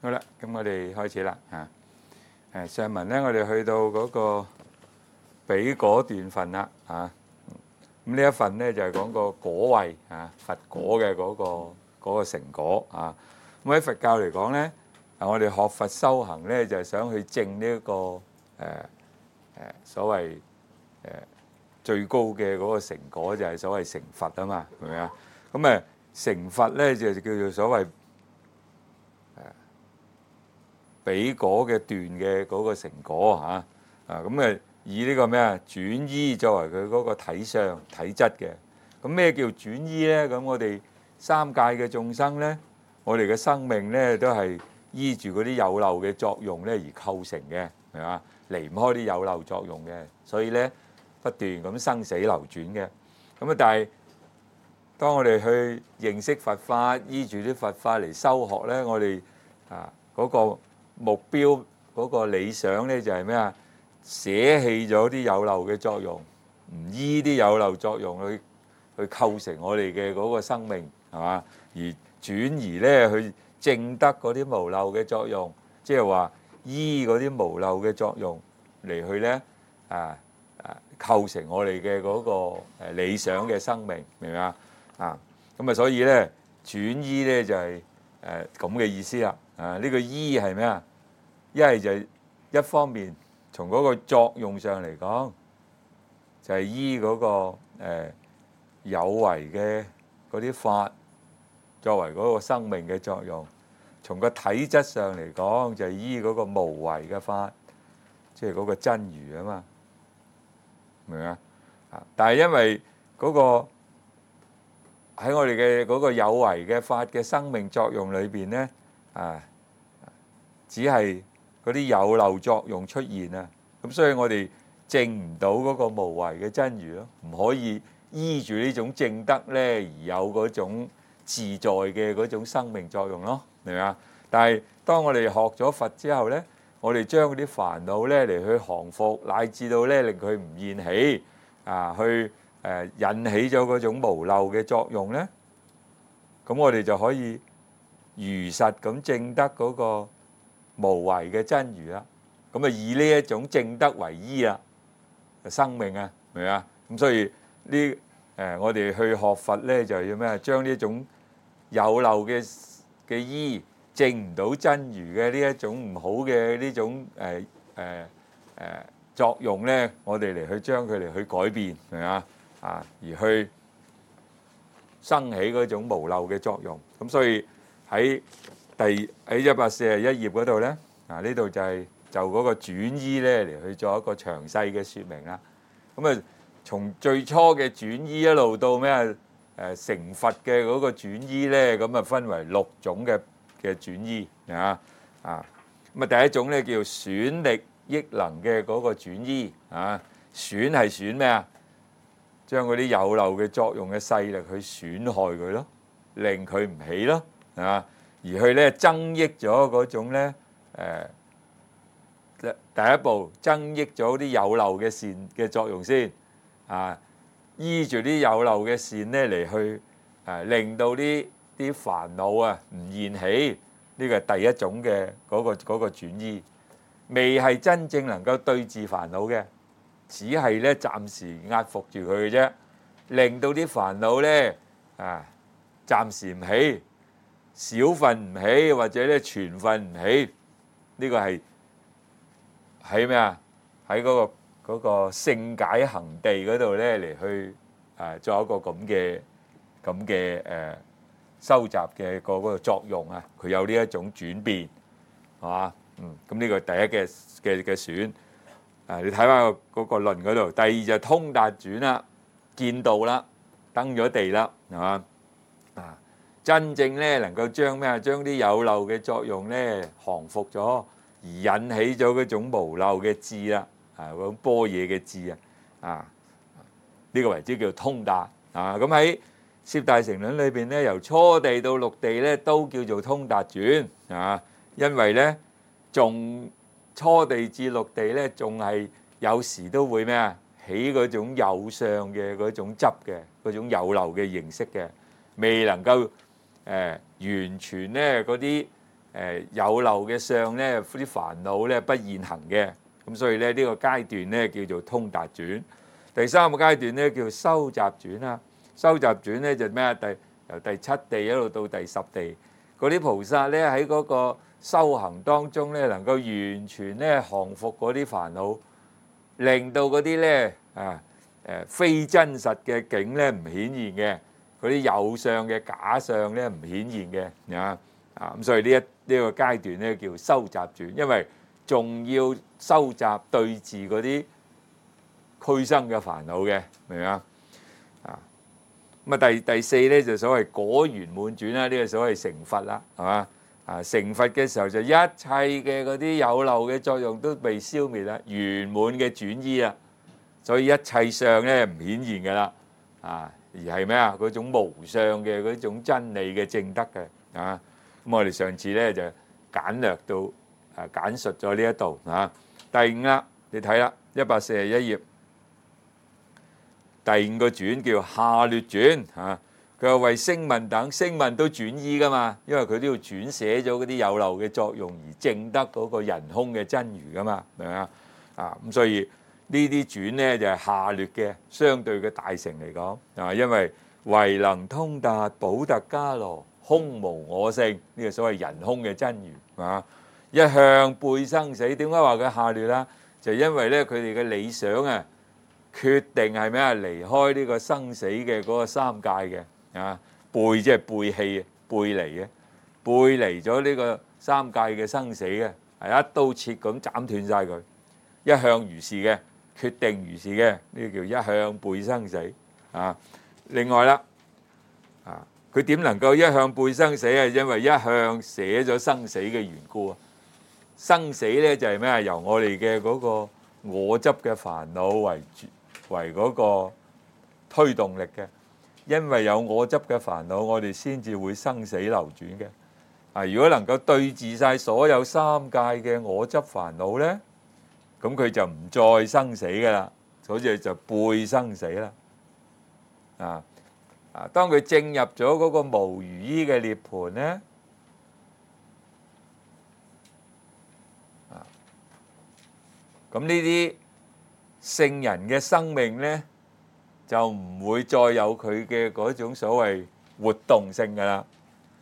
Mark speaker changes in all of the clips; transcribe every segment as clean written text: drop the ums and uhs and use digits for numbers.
Speaker 1: 好啦，咁我哋開始啦嚇。上文咧，我哋去到嗰個比果段份啦嚇。咁呢一份咧就係講個果位佛果嘅嗰個成果啊。咁喺佛教嚟講咧，我哋學佛修行咧就係想去證呢一個所謂最高嘅嗰個成果，就係所謂成佛啊嘛，係咪啊？咁成佛咧就叫做所謂比果嘅段嘅嗰個成果咁以呢個咩轉依作為佢嗰個體相體質嘅。咁咩叫轉依咧？咁我哋三界嘅眾生咧，我哋嘅生命咧都係依住嗰啲有漏嘅作用咧而構成嘅，係嘛？離唔開啲有漏作用嘅，所以咧不斷咁生死流轉嘅。咁但係當我哋去認識佛法，依住啲佛法嚟修學咧，我哋嗰個目標嗰個理想咧就係咩啊？捨棄咗啲有漏嘅作用，唔依啲有漏作用去構成我哋嘅嗰個生命，係嘛？而轉移咧去證得嗰啲無漏嘅作用，即係話依嗰啲無漏嘅作用嚟去咧構成我哋嘅嗰個理想嘅生命，明唔明啊？咁所以咧轉依咧就係咁嘅意思啦。呢個依係咩啊？一係就係一方面從嗰個作用上嚟講，就係依嗰個有為嘅嗰啲法作為嗰個生命嘅作用；從個體質上嚟講，就係依嗰個無為嘅法，即係嗰個真如啊嘛，明唔明啊？但係因為嗰個喺我哋嘅嗰個有為嘅法嘅生命作用裏邊咧，只係嗰啲有漏作用出現啊，咁所以我哋證唔到嗰個無為嘅真如咯，唔可以依住呢種證德咧而有嗰種自在嘅嗰種生命作用咯，明唔明啊？但係當我哋學咗佛之後咧，我哋將嗰啲煩惱咧嚟去降伏，乃至到咧令佢唔現起去引起咗嗰種無漏嘅作用咧，咁我哋就可以如實咁證得嗰個無為嘅真如啦。咁以呢一種證德為依啦，生命啊，明唔明啊？咁所以我哋去學佛咧，就要咩？將呢種有漏嘅依證唔到真如嘅呢一種唔好嘅呢種作用咧，我哋嚟去將佢哋去改變，明唔明啊？而去生起嗰種無漏嘅作用。咁所以喺141頁嗰度咧，呢度就係就嗰個轉依咧嚟去做一個詳細嘅説明啦。咁從最初嘅轉依一路到咩成佛嘅嗰個轉依咧，咁分為6種嘅轉依咁第一種咧叫損力益能嘅嗰個轉依損係損咩啊？將嗰啲有漏嘅作用嘅勢力去損害佢咯，令佢唔起咯，而去咧增益咗嗰種咧第一步增益咗啲有漏嘅善嘅作用先依住啲有漏嘅善咧嚟去令到啲煩惱唔現起，呢個係第一種嘅嗰個轉依，未係真正能夠對治煩惱嘅。只係咧暫時壓服住佢嘅啫，令到啲煩惱咧暫時唔起，少份唔起，或者咧全份唔起。呢個係喺咩啊？喺嗰個勝解行地嗰度咧嚟去做一個咁嘅收集嘅嗰個作用啊！佢有呢一種轉變，係嘛？咁呢個第一嘅選。你睇翻嗰個論嗰度，第二就通達轉啦，見道啦，登咗地啦，係嘛？真正咧能夠將啲有漏嘅作用咧降服咗，而引起咗嗰種無漏嘅智啦，嗰種般若嘅智呢個為之叫通達咁喺攝大乘論裏邊咧，由初地到六地咧都叫做通達轉因為咧仲初地至六地咧，仲係有時都會咩起嗰種有相嘅嗰種執嘅嗰種有漏嘅形式嘅，未能夠完全咧嗰啲有漏嘅相咧，啲煩惱咧不現行嘅，咁所以咧呢個階段咧叫做通達轉。第三個階段咧叫收集轉啦。收集轉咧就咩啊？由第七地一路到第十地，嗰啲菩薩咧喺嗰個修行當中咧，能夠完全咧降服嗰啲煩惱，令到嗰啲咧非真實嘅境咧唔顯現嘅，嗰啲有相嘅假相咧唔顯現嘅咁所以呢個階段咧叫收集轉，因為仲要收集對治嗰啲俱生嘅煩惱嘅，明唔明啊？咁啊第四咧就所謂果圓滿轉啦，呢個所謂成佛啦，係嘛？成佛嘅時候就一切嘅嗰啲有漏嘅作用都被消滅啦，圓滿嘅轉依啦，所以一切相咧唔顯現㗎啦，而係咩啊？嗰種無相嘅嗰種真理嘅正德嘅咁我哋上次咧就簡略到簡述咗呢一度第五啦，你睇啦，141頁。第五個轉叫下劣轉佢話為聲聞等，聲聞都轉依噶嘛，因為佢都要轉寫咗嗰啲有漏嘅作用而證得嗰個人空嘅真如噶嘛，明唔明咁所以呢啲轉咧就係下劣嘅，相對嘅大乘嚟講因為唯能通達補特伽羅空無我性，呢個所謂人空嘅真如一向背生死。點解話佢下劣啦？就因為咧佢哋嘅理想決定係咩啊？離開呢個生死嘅嗰個三界嘅背即係背棄背離嘅，背離咗呢個三界嘅生死嘅，係一刀切咁斬斷晒佢。一向如是嘅，決定如是嘅，呢個叫一向背生死另外啦佢點能夠一向背生死啊？因為一向捨咗生死嘅緣故生死咧就係咩啊？由我哋嘅嗰個我執嘅煩惱為嗰個推動力嘅，因為有我執嘅煩惱，我哋先至會生死流轉嘅。如果能夠對治晒所有三界嘅我執煩惱咧，咁佢就唔再生死噶啦，所以就背生死啦。當佢證入咗嗰個無餘依嘅涅槃咧，咁呢啲聖人嘅生命咧，就唔會再有佢嘅嗰種所謂活動性噶啦。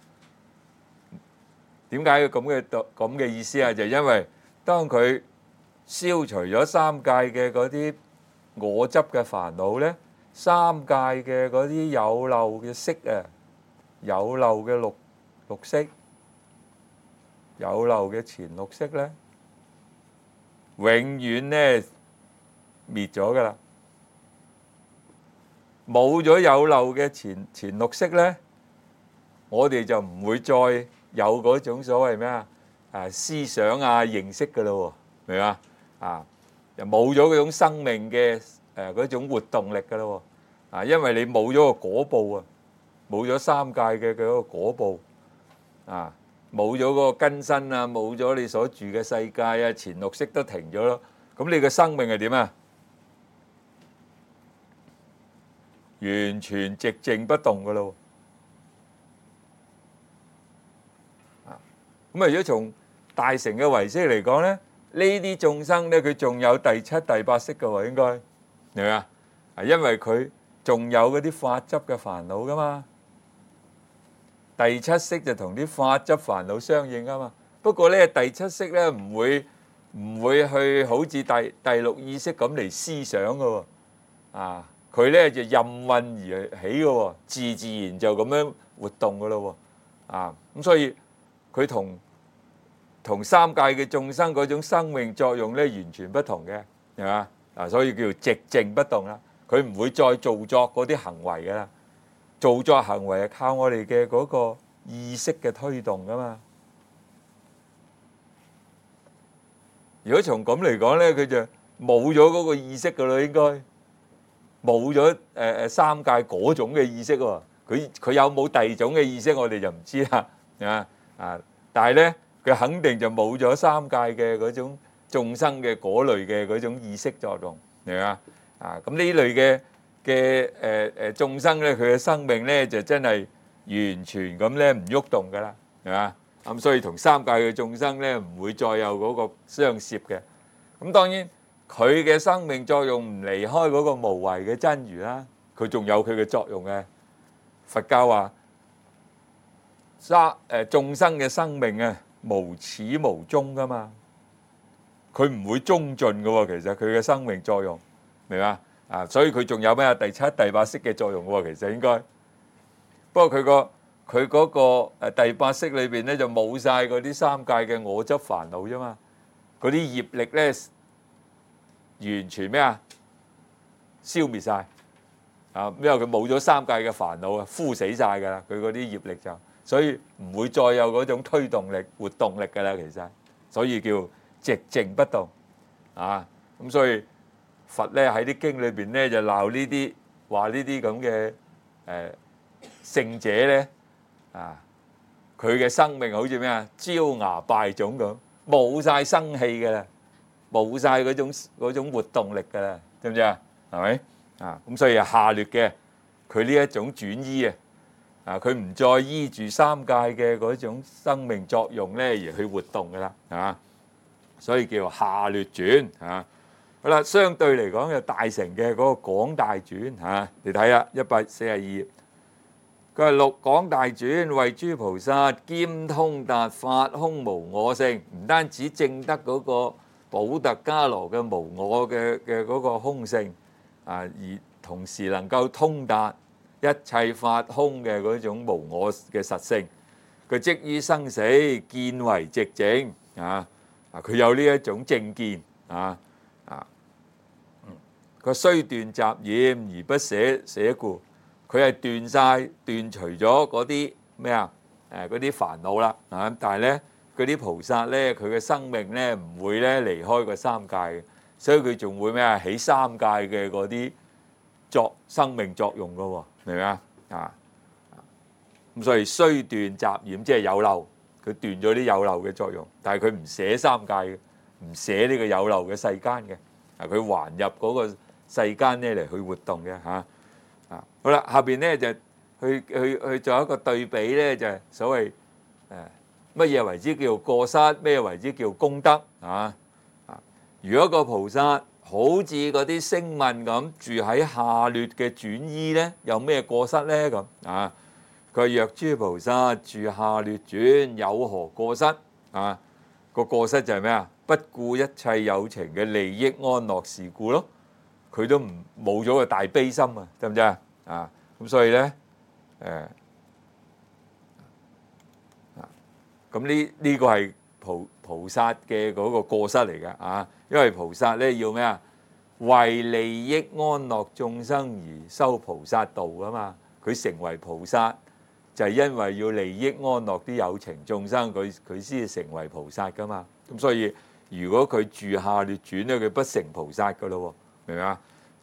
Speaker 1: 點解要咁嘅意思啊？就因為當佢消除咗三界嘅嗰啲我執嘅煩惱咧，三界嘅嗰啲有漏嘅色有漏嘅綠色，有漏嘅前綠色咧，永遠咧滅咗噶啦。冇咗有漏嘅前綠色咧，我哋就唔會再有嗰種所謂咩思想認識噶咯，明嘛？又冇咗嗰種生命嘅嗰種活動力噶咯，因為你冇咗個果報冇咗三界嘅嗰個果報冇咗嗰個根身冇咗你所住嘅世界前綠色都停咗咯，咁你嘅生命係點啊？完全寂靜不動噶咯。咁如果從大乘嘅唯識嚟講咧，呢啲眾生咧，佢仲有第七、第八識嘅喎，應該明唔明啊？因為佢仲有嗰啲法執嘅煩惱噶嘛。第七識就同啲法執煩惱相應啊嘛。不過咧，第七識咧唔會去好似第六意識咁嚟思想嘅喎。佢咧就任運而起嘅喎，自然就咁樣活動嘅咯喎。咁所以佢同三界嘅眾生嗰種生命作用咧完全不同嘅，係嘛？所以叫寂靜不動啦。佢唔會再造作嗰啲行為嘅啦，造作行為係靠我哋嘅嗰個意識嘅推動噶嘛。如果從咁嚟講咧，佢就冇咗嗰個意識噶啦，應該冇咗三界嗰種嘅意識喎。佢有冇第二種嘅意識，我哋就唔知啦。但係咧，佢肯定就冇咗三界嘅嗰種眾生嘅嗰類嘅嗰種意識作用，明嘛？咁呢類嘅眾生咧，佢嘅生命咧就真係完全咁咧唔喐動噶啦，係嘛？ 咁所以同三界嘅眾生咧唔會再有嗰個相涉嘅。咁當然佢嘅生命作用唔離開嗰個無為嘅真如啦，佢仲有佢嘅作用嘅。佛教話眾生嘅生命啊無始無終噶嘛，佢唔會終盡嘅喎。其實佢嘅生命作用明嘛？所以佢仲有咩第七、第八識嘅作用喎。其實應該，不過佢嗰個第八識裏邊咧就冇晒嗰啲三界嘅我執煩惱啫嘛。嗰啲業力咧完全咩啊消滅晒因為佢冇咗三界嘅煩惱啊，枯死晒㗎啦。佢嗰啲業力就所以唔會再有嗰種推動力、活動力㗎啦。其實所以叫寂靜不動咁所以佛咧喺啲經裏邊咧就鬧呢啲話呢啲咁嘅聖者咧佢嘅生命好似咩焦芽敗種咁，冇晒生氣㗎啦，冇晒嗰種活動力㗎啦，知唔知啊？係咪咁所以下劣嘅佢呢一種轉依佢唔再依住三界嘅嗰種生命作用咧而去活動㗎啦所以叫下劣轉好啦，相對嚟講就大乘嘅嗰個廣大轉你睇下142頁，佢話六廣大轉為諸菩薩兼通達法空無我性，唔單止證得嗰個補特伽羅嘅無我嘅嗰個空性而同時能夠通達一切法空嘅嗰種無我嘅實性，佢即於生死見為寂靜佢有呢一種正見佢雖斷雜染而不捨故，佢係斷除咗嗰啲咩嗰啲煩惱啦但係咧嗰啲菩薩咧佢嘅生命咧唔會咧離開個三界嘅，所以佢仲會咩起三界嘅嗰啲生命作用噶喎，明唔明咁所以雖斷雜染即係有漏，佢斷咗啲有漏嘅作用，但係佢唔捨三界嘅，唔捨呢個有漏嘅世間嘅佢還入嗰個世間咧嚟去活動嘅好啦，下邊咧就去做一個對比咧，就係所謂乜嘢為之叫過失，咩為之叫功德如果個菩薩好似嗰啲聲聞咁住喺下劣嘅轉依咧，有咩過失咧咁佢話若諸菩薩住下劣轉，有何過失個過失就係咩不顧一切有情嘅利益安樂事故咯，佢都冇咗個大悲心得唔得咁所以咧咁呢個係菩薩嘅嗰個過失嚟嘅因為菩薩咧要咩為利益安樂眾生而修菩薩道噶嘛，佢成為菩薩就係因為要利益安樂啲有情眾生，佢先至成為菩薩噶嘛。咁所以如果佢住下劣轉咧，佢不成菩薩噶咯，明唔明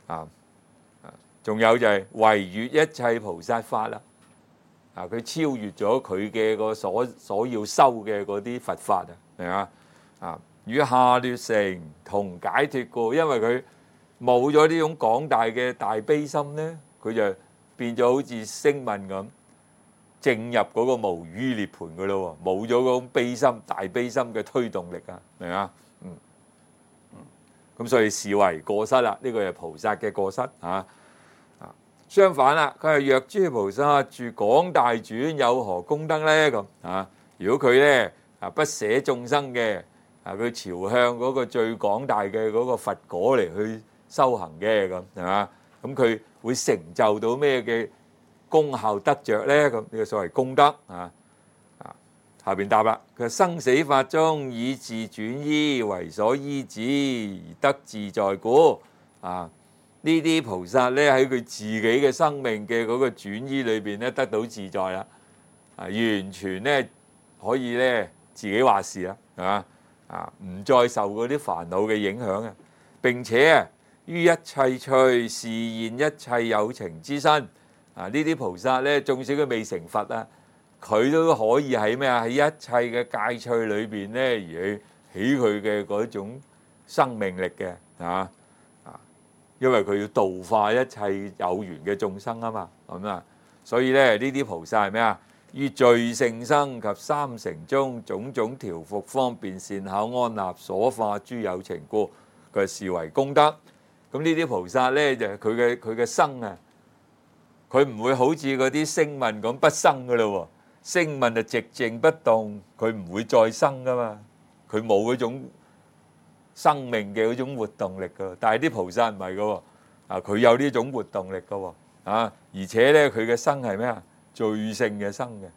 Speaker 1: 仲有就係唯越一切菩薩法啦佢超越咗佢嘅個所要修嘅嗰啲佛法明唔明與下劣乘同解脫故，因為佢冇咗呢種廣大嘅大悲心咧，佢就變咗好似聲聞咁證入嗰個無餘涅槃噶咯，冇咗嗰種悲心、大悲心嘅推動力明唔明咁所以視為過失啦，呢個係菩薩嘅過失相反啦，佢係若諸菩薩住廣大轉，有何功德咧咁如果佢咧不捨眾生嘅佢朝向嗰個最廣大嘅嗰個佛果嚟去修行嘅咁咁佢會成就到咩嘅功效得着咧？咁呢個所謂功德下邊答啦，佢生死法中以自轉依為所依止而得自在故呢啲菩薩咧喺佢自己嘅生命嘅嗰個轉依裏邊咧得到自在啦完全咧可以咧自己話事啦唔再受嗰啲煩惱嘅影響並且於一切趣示現一切有情之身呢啲菩薩咧，縱使佢未成佛佢都可以喺咩喺一切嘅戒趣裏邊咧而去起佢嘅嗰種生命力嘅因為佢要度化一切有緣嘅眾生嘛所以咧呢啲菩薩係咩於聚盛生及三乘中種種調伏方便善巧安立所化諸有情故，佢視為功德。咁呢啲菩薩咧就係佢嘅生啊，佢唔會好似嗰啲聲聞咁不生噶咯喎。聲聞就寂靜不動，佢唔會再生噶嘛，佢冇嗰種生命嘅嗰種活動力噶。但係啲菩薩唔係噶喎，啊佢有呢種活動力噶喎，啊而且咧佢嘅生係咩啊？最勝嘅生嘅，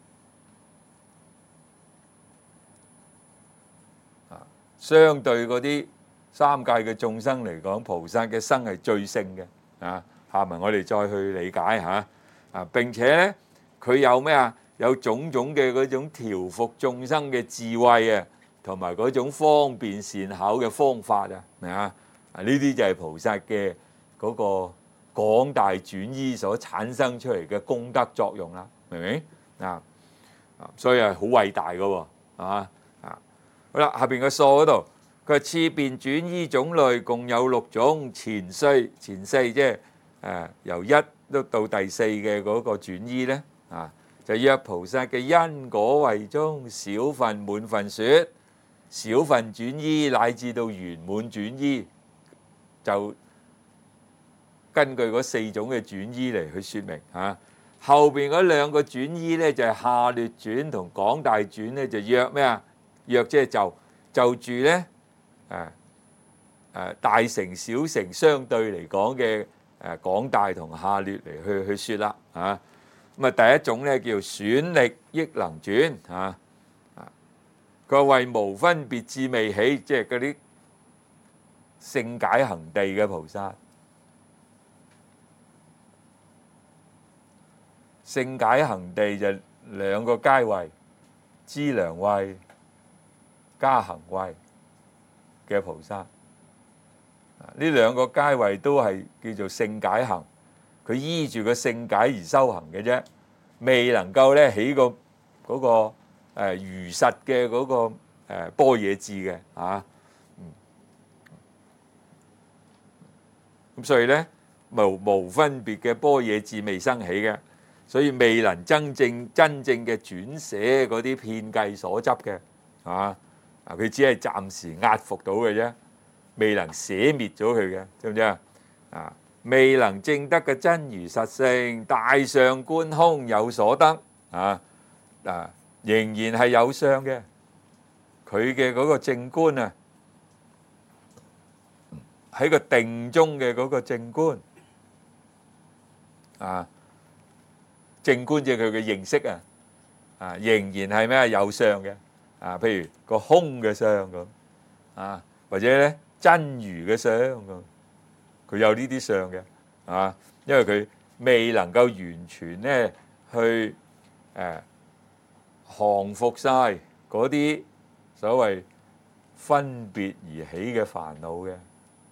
Speaker 1: 啊相對嗰啲三界嘅眾生嚟講，菩薩嘅生係最勝嘅。啊，下文我哋再去理解嚇。啊並且咧佢有咩啊？有種種嘅嗰種調伏眾生嘅智慧啊，同埋嗰種方便善巧嘅方法啊，明啊？啊呢啲就係菩薩嘅嗰個廣大轉依所產生出嚟嘅功德作用啦，明唔明啊？所以係好偉大嘅喎，啊！好啦，下邊個數嗰度，佢話次別轉依種類共有6種，前四即係由1到第4嘅嗰個轉依咧，啊！就若菩薩嘅因果位中少分滿分說，少分轉依乃至到圓滿轉依，就根據嗰4種嘅轉依嚟去説明嚇。後邊嗰2個轉依咧就係下劣轉同廣大轉咧，就若咩啊？若即係就住咧大乘小乘相對嚟講嘅廣大同下劣嚟去説啦嚇。咁啊，第一種咧叫選力益能轉嚇，佢話為無分別智未起，即係嗰啲勝解行地嘅菩薩。勝解行地就2個階位，資糧位、加行位嘅菩薩。呢2個階位都係叫做勝解行。佢依住個勝解而修行嘅啫，未能夠咧起個嗰個如實嘅嗰個般若智嘅嚇。咁所以咧無分別嘅般若智未生起嘅，所以未能真正嘅轉捨嗰啲遍計所執嘅啊。佢只係暫時壓服到嘅啫，未能捨滅咗佢嘅，知唔知啊？啊！未能證得嘅真如實性，大相觀空有所得仍然係有相嘅。佢嘅嗰個正觀啊，喺個定中嘅嗰個正觀正觀即係佢嘅認識仍然係咩有相嘅譬如個空嘅相咁或者咧真如嘅相咁。佢有呢啲相嘅因為佢未能夠完全咧去降服晒嗰啲所謂分別而起嘅煩惱嘅，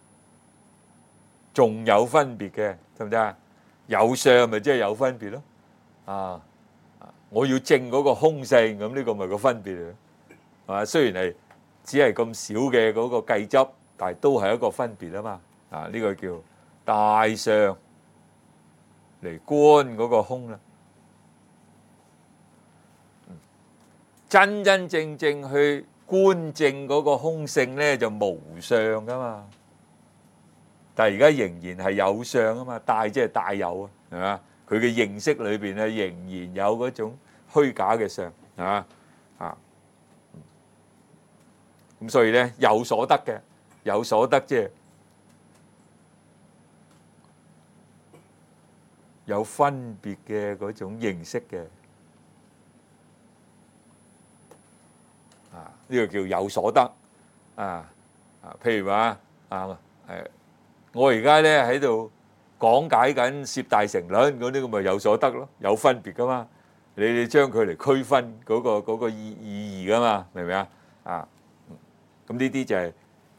Speaker 1: 仲有分別嘅，得唔得啊？有相咪即係有分別咯我要證嗰個空性，咁呢個咪個分別嚟係嘛？雖然係只係咁少嘅嗰個計執，但係都係一個分別啊嘛。呢個叫大相嚟觀嗰個空啦。真真正正去觀證嗰個空性咧，就無相噶嘛。但係而家仍然係有相啊嘛，大即係大有係嘛？佢嘅認識裏邊咧，仍然有嗰種虛假嘅相咁所以咧有所得嘅，有所得即係有分別嘅嗰種認識嘅呢個叫有所得譬如話我而家咧喺度講解緊攝大乘論嗰啲，咁咪有所得咯，有分別噶嘛？你哋將佢嚟區分嗰個意義噶嘛？明唔明啊？咁呢啲就係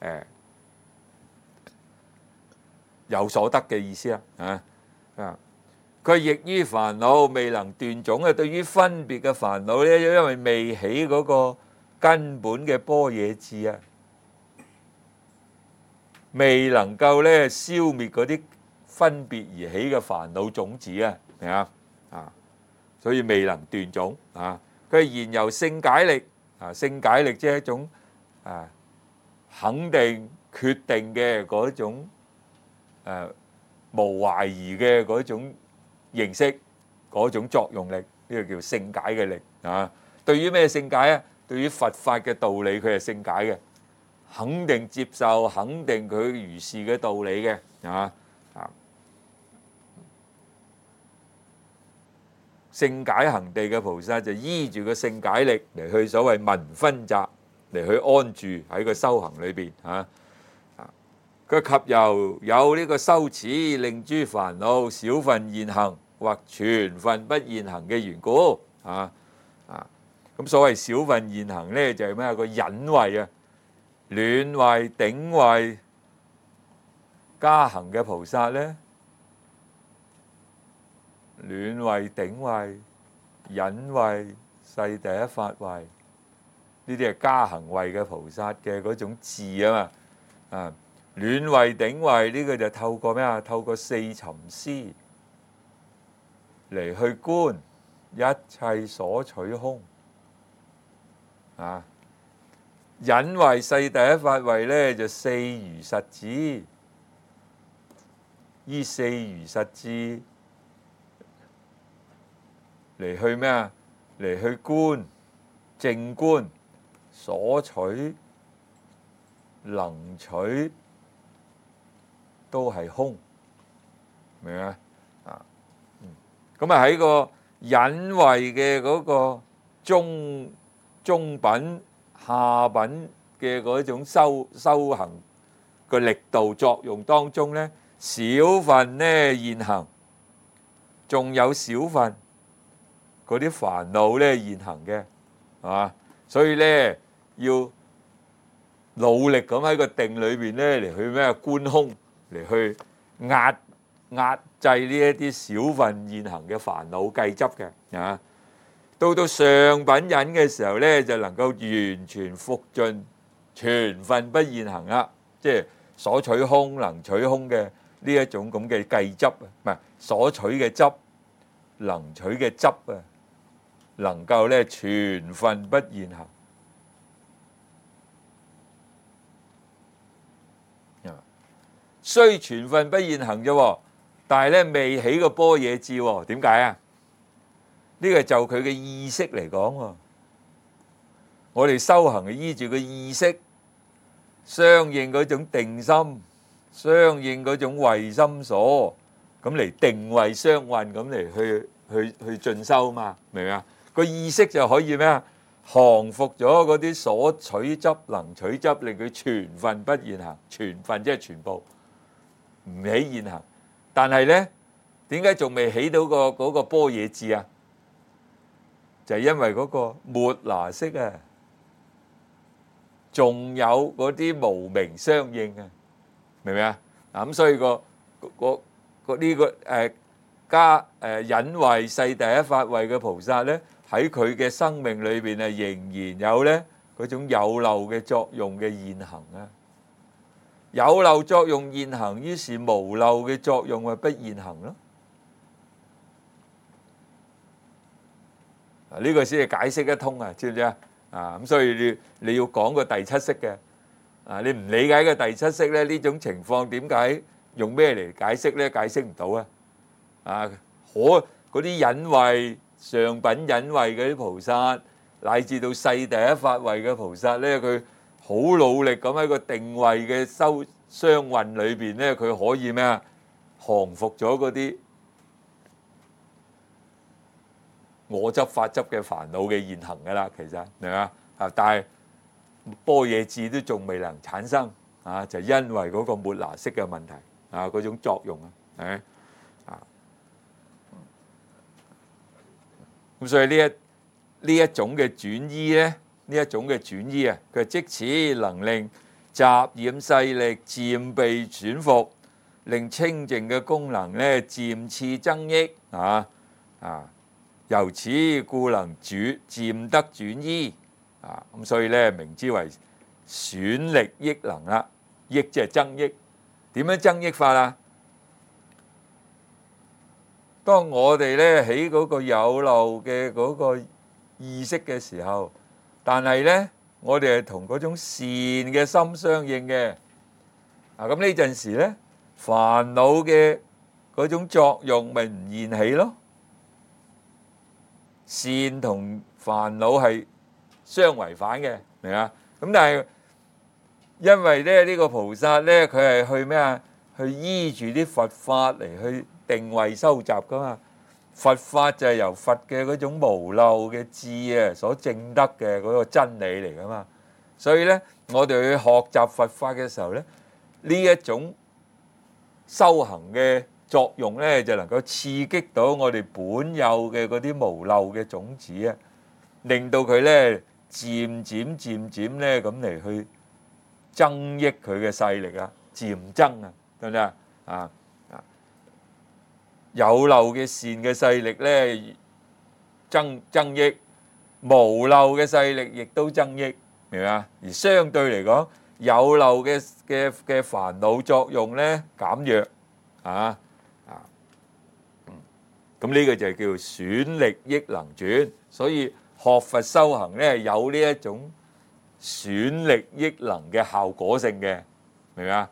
Speaker 1: 有所得嘅意思佢亦於煩惱未能斷種對於分別嘅煩惱咧，因為未起嗰個根本嘅般若智未能夠咧消滅嗰啲分別而起嘅煩惱種子明啊？ 所以未能斷種啊。佢係然由性解力啊，性解力即係一種肯定決定嘅嗰種無懷疑嘅嗰種認識，嗰種作用力，呢個叫性解嘅力啊。對於咩性解啊？對於佛法嘅道理，佢係性解嘅，肯定接受，肯定佢如是嘅道理嘅啊。性解行地嘅菩薩就依住個性解力嚟去所謂聞分集嚟去安住喺個修行裏邊啊。佢及由有呢個修持，令諸煩惱少分現行或全分不現行嘅緣故啊。咁所謂少分現行咧，就係咩？個忍位啊，暖位、頂位、加行嘅菩薩咧，暖位、頂位、忍位、世第一法位，呢啲係加行位嘅菩薩嘅嗰種智啊嘛。暖位、頂位呢個就透過咩啊？透過四尋思嚟去觀一切所取空。忍位、世第一法位咧，就四如實智，依四如實智嚟去咩啊？嚟去觀正觀所取能取都係空，明啊？咁啊喺個忍位嘅嗰個中品下品嘅嗰種修行個力度作用當中咧，少分咧現行，仲有少分嗰啲煩惱咧現行嘅，係嘛？所以咧要努力咁喺個定裏邊咧嚟去咩觀空，嚟去壓制呢一啲少分現行嘅煩惱計執嘅啊。到上品忍嘅時候咧，就能夠完全復盡全分不現行啦，即係所取空能取空嘅呢一種咁嘅計執啊，唔係所取嘅執能取嘅執啊，能夠咧全分不現行。雖全分不現行啫，但係咧未起個般若智喎，點解啊？呢個就佢嘅意識嚟講喎，我哋修行係依住個意識，相應嗰種定心，相應嗰種慧心所，咁嚟定慧相運，咁嚟去進修嘛，明唔明啊？個意識就可以咩啊？降服咗嗰啲所取執能取執，令佢全分不現行，全分即係全部唔起現行。但係咧，點解仲未起到嗰個般若智啊？就係因為嗰個末那識啊，仲有嗰啲無明相應啊，明唔明啊？咁所以呢個加忍位世第一法位嘅菩薩咧，喺佢嘅生命裏邊啊，仍然有咧嗰種有漏嘅作用嘅現行啊。有漏作用現行，於是無漏嘅作用咪不現行咯。呢個先係解釋得通啊，知唔知啊？咁所以你要講個第七識嘅，你唔理解個第七識咧，呢種情況點解用咩嚟解釋咧？解釋唔到啊！嗰啲忍位、上品忍位嗰啲菩薩，乃至到世第一法位嘅菩薩咧，佢好努力咁喺個定位嘅修相運裏邊咧，佢可以咩啊？降服咗嗰啲我執法執嘅煩惱嘅現行噶啦，其實明嘛？但係般若智都仲未能產生就因為嗰個末那識嘅問題嗰種作用咁所以呢一種嘅轉依咧，呢一種嘅轉依啊，佢即此能令雜染勢力漸被轉伏，令清淨嘅功能咧漸次增益由此故能漸得轉依咁所以咧名之為損力益能啦，益即係增益。點樣增益法啊？ 當我哋咧起嗰個有漏嘅嗰個意識嘅時候，但係咧我哋係同嗰種善嘅心相應嘅。咁呢陣時咧，煩惱嘅嗰種作用咪唔現起咯。善同煩惱係相違反嘅，明啊？咁但係因為咧呢個菩薩咧，佢係去咩啊？去依住啲佛法嚟去定位收集噶嘛。佛法就係由佛嘅嗰種無漏嘅智啊所證得嘅嗰個真理嚟噶嘛。所以咧，我哋去學習佛法嘅時候咧，呢一種修行嘅作用咧，就能夠刺激到我哋本有嘅嗰啲無漏嘅種子啊，令到佢咧漸漸咧咁嚟去增益佢嘅勢力啊，漸增啊，得唔得啊？有漏嘅善嘅勢力咧增益，無漏嘅勢力亦都增益，明唔明啊？而相對嚟講，有漏嘅煩惱作用咧減弱啊。咁呢個就係叫損力益能轉，所以學佛修行咧有呢一種損力益能嘅效果性嘅，明唔明啊？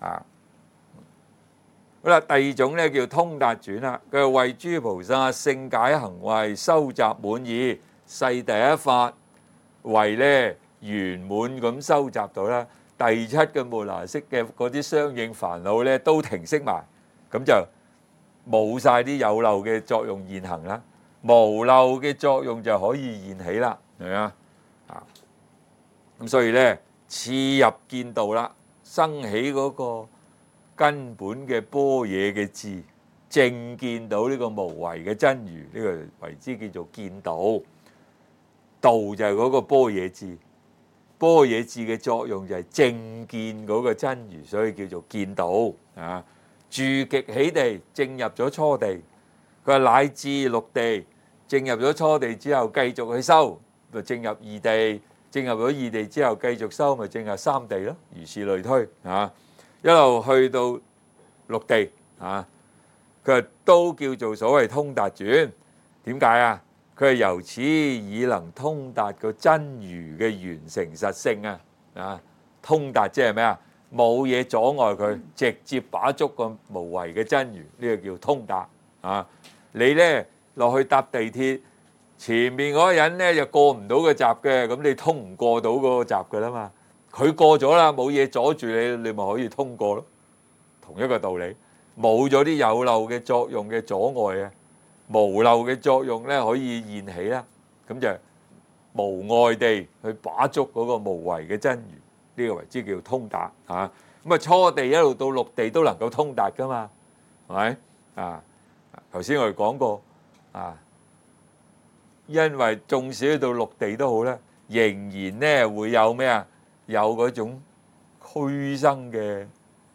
Speaker 1: 好啦，第二種咧叫通達轉啦，佢係為諸菩薩勝解行慧收集滿意，世第一法為咧圓滿咁收集到啦。第七嘅末那識嘅嗰啲相應煩惱咧都停息埋，咁就冇晒啲有漏嘅作用現行啦，無漏嘅作用就可以現起啦，係咪啊？咁所以咧，次入見道啦，生起嗰個根本嘅般若嘅智，正見到呢個無為嘅真如，呢個為之叫做見道。道就係嗰個般若智，般若智嘅作用就係正見嗰個真如，所以叫做見道啊。住極起地，正入咗初地，佢話乃至六地，正入咗初地之後繼續去修，就正入二地，正入咗二地之後繼續修，咪正入三地咯，如是類推啊，一路去到六地啊，佢話都叫做所謂通達轉。點解啊？佢係由此已能通達個真如嘅完成實性啊！通達即係咩啊？冇嘢阻礙佢，直接把捉個無為嘅真如，呢個叫通達啊！你咧落去搭地鐵，前面嗰個人咧就過唔到個閘嘅，咁你通唔過到嗰個閘噶啦嘛？佢過咗啦，冇嘢阻住你，你咪可以通過咯。同一個道理，冇咗啲有漏嘅作用嘅阻礙啊，無漏嘅作用咧可以現起啦，咁就無礙地去把捉嗰個無為嘅真如。呢個為之叫通達啊！咁啊初地一路到六地都能夠通達噶嘛，係咪啊？頭先我哋講過啊，因為縱使去到六地都好咧，仍然咧會有咩啊？有嗰種俱生嘅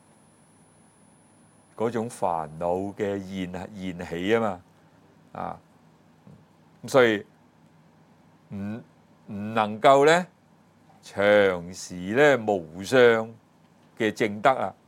Speaker 1: 嗰種煩惱嘅現起啊嘛，啊咁所以唔能夠咧。長時咧無相嘅證得啊，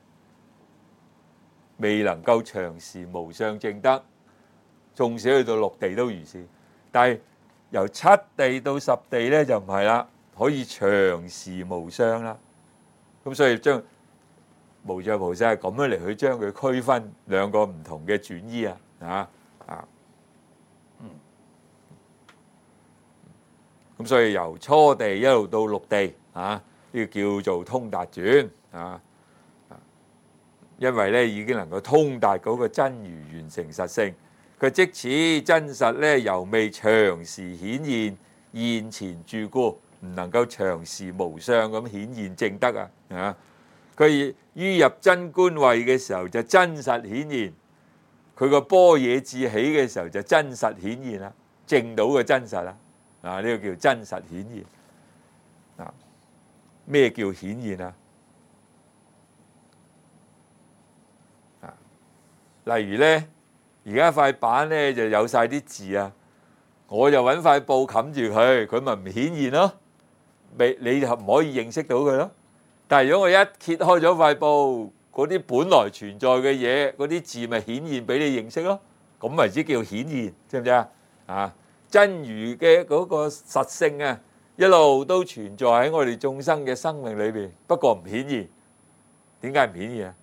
Speaker 1: 未能夠長時無相證得，縱使去到六地都如是。但係由七地到十地咧就唔係啦，可以長時無相啦。咁所以將無著菩薩係咁樣嚟去將佢區分兩個唔同嘅轉依啊。咁所以由初地一路到六地啊，呢個叫做通達轉啊。因為咧已經能夠通達嗰個真如完成實性，佢即此真實咧猶未長時顯現前住故，唔能夠長時無相咁顯現證得啊。佢於入真觀位嘅時候就真實顯現，佢個般若智起嘅時候就真實顯現啦，證到個真實啦。呢個叫真實顯現。咩叫顯現啊？例如咧，而家塊板咧就有晒啲字啊，我就揾塊布冚住佢，佢咪唔顯現咯？你就唔可以認識到佢咯。但係如果我一揭開咗塊布，嗰啲本來存在嘅嘢，嗰啲字咪顯現俾你認識咯。 咁為之叫顯現，知唔知啊？啊，真如嘅嗰個實性啊，一路都存在喺我哋眾生嘅生命裏邊，不過唔顯現。點解唔顯現啊？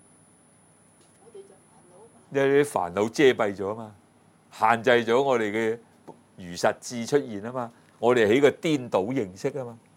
Speaker 1: 因為啲煩惱遮蔽咗啊嘛，限制咗我哋嘅如實智出現啊嘛，我哋起個顛倒認識啊嘛，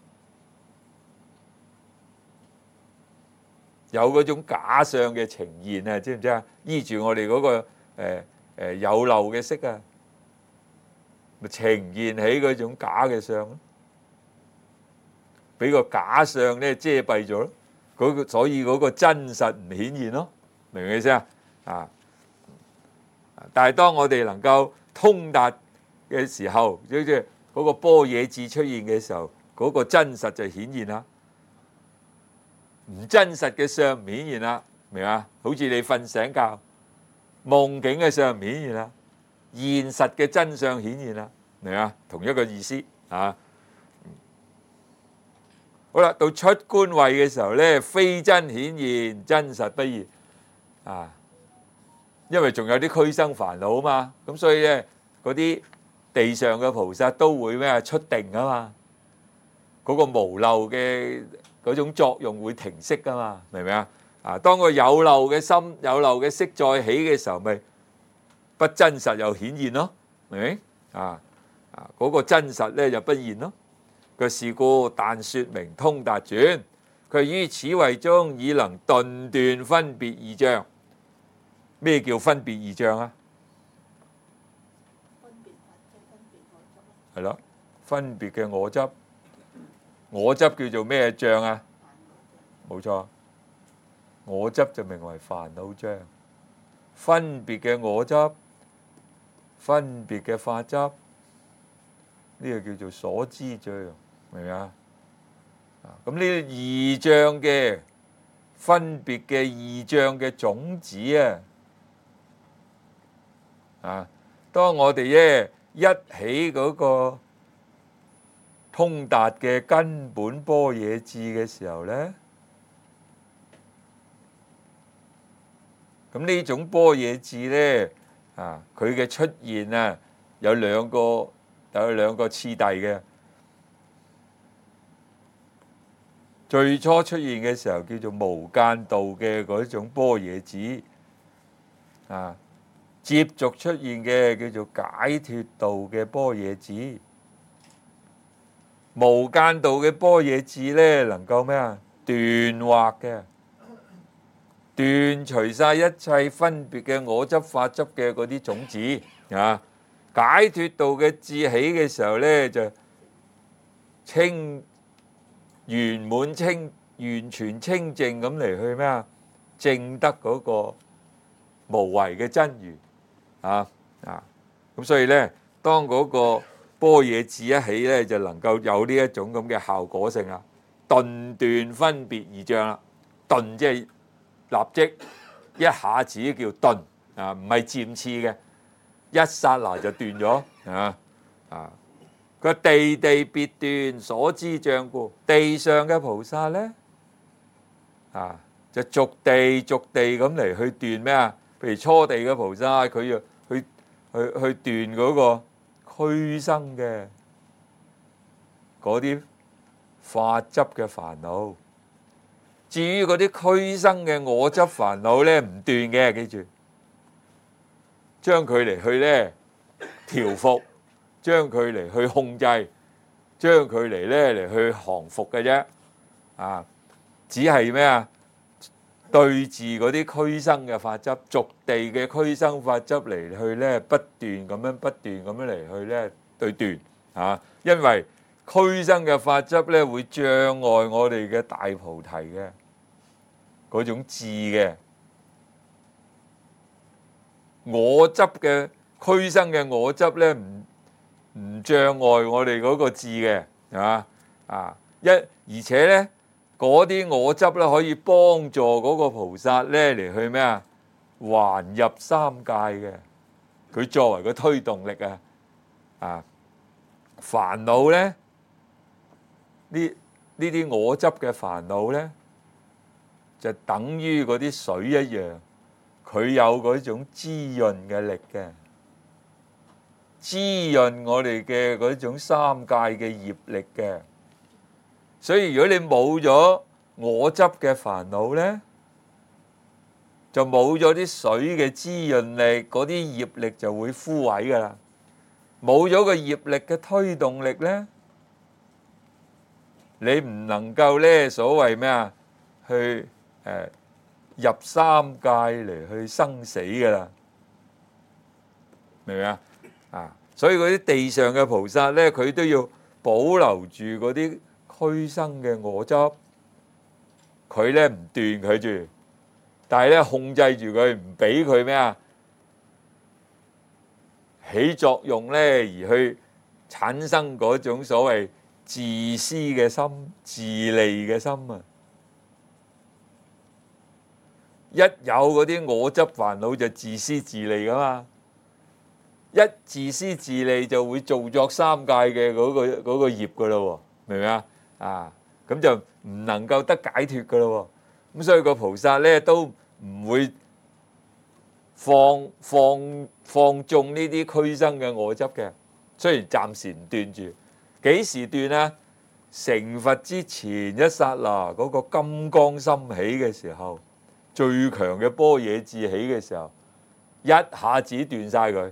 Speaker 1: 有嗰種假相嘅呈現啊，知唔知啊？依住我哋嗰個有漏嘅色啊，咪呈現起嗰種假嘅相咯，俾個假相咧遮蔽咗咯，所以嗰個真實唔顯現咯，明唔明意思啊？啊！但係當我哋能夠通達嘅時候，即係嗰個般若智出現嘅時候，嗰個真實就顯現啦。唔真實嘅相唔顯現啦，明嘛？好似你瞓醒覺，夢境嘅相唔顯現啦，現實嘅真相顯現啦，明嘛？同一個意思啊。好啦，到出觀位嘅時候咧，非真顯現，真實不現啊。因為仲有啲俱生煩惱啊嘛，咁所以咧嗰啲地上嘅菩薩都會咩出定啊嘛，嗰個無漏嘅嗰種作用會停息啊嘛，明唔明啊？啊，當個有漏嘅心、有漏嘅色再起嘅時候，咪不真實又顯現咯，明唔明？嗰個真實咧就不現咯。佢是故但說明通達傳，佢於此位中已能頓斷分別二障。咩叫分別二障啊？係咯，分別嘅我執，我執叫做咩障啊？冇錯，我執就名為煩惱障。分別嘅我執，分別嘅法執，呢個叫做所知障，明唔明啊？咁呢二障嘅分別嘅二障嘅種子啊，當我哋一起嗰個通達嘅根本般若智嘅時候咧，咁呢種般若智咧佢嘅出現有兩個次第嘅。最初出現嘅時候叫做無間道嘅嗰種般若智接續出現嘅叫做解脫道嘅般若智。無間道嘅般若智咧，能夠咩啊？斷惑嘅，斷除晒一切分別嘅我執法執嘅嗰啲種子啊。解脫道嘅智起嘅時候咧，就清圓滿清完全清淨咁嚟去咩啊？證得嗰個無為嘅真如。咁所以咧，當嗰個般若智一起咧，就能夠有呢一種咁嘅效果性啦，頓斷分別二障啦。頓即係立即一下子叫頓唔係漸次嘅，一剎那就斷咗佢地地別斷所知障故，地上嘅菩薩咧就逐地逐地咁嚟去斷咩啊？譬如初地嘅菩薩，佢要去斷嗰個俱生嘅嗰啲法執嘅煩惱。至於嗰啲俱生嘅我執煩惱咧，唔斷嘅，記住，將佢嚟去咧調伏，將佢嚟去控制，將佢嚟去降服嘅啫。只係咩啊？對治嗰啲俱生嘅法執，逐地嘅俱生法執嚟去咧，不斷咁樣嚟去咧對斷因為俱生嘅法執咧會障礙我哋嘅大菩提嘅嗰種智嘅。我執嘅俱生嘅我執咧唔障礙我哋嗰個智嘅，而且咧。嗰啲我執咧可以幫助嗰個菩薩咧嚟去咩啊？還入三界嘅，佢作為個推動力煩惱咧，呢啲我執嘅煩惱咧，就等於嗰啲水一樣， 佢有嗰種滋潤嘅力嘅，滋潤我哋嘅嗰種三界嘅業力嘅。所以如果你冇咗我執嘅煩惱呢，就冇咗啲水嘅滋潤力，嗰啲業力就會枯萎噶啦。冇咗個業力嘅推動力呢，你唔能夠呢所謂咩啊，去入三界嚟去生死噶啦，明唔明啊？所以嗰啲地上嘅菩薩呢，佢都要保留住嗰啲俱生嘅我執，佢呢唔斷佢住，但係呢控制住佢，唔俾佢咩啊起作用呢，而去產生嗰種所謂自私嘅心、自利嘅心啊！一有嗰啲我執煩惱就自私自利噶嘛，一自私自利就會造作三界嘅嗰個業噶咯喎，明唔明啊？咁就唔能夠得解脫噶咯喎，咁所以個菩薩咧都唔會放縱呢啲俱生嘅我執嘅，雖然暫時唔斷住，幾時斷啊？成佛之前一剎那嗰個金剛心起嘅時候。最強嘅般若智起嘅時候，一下子斷晒佢，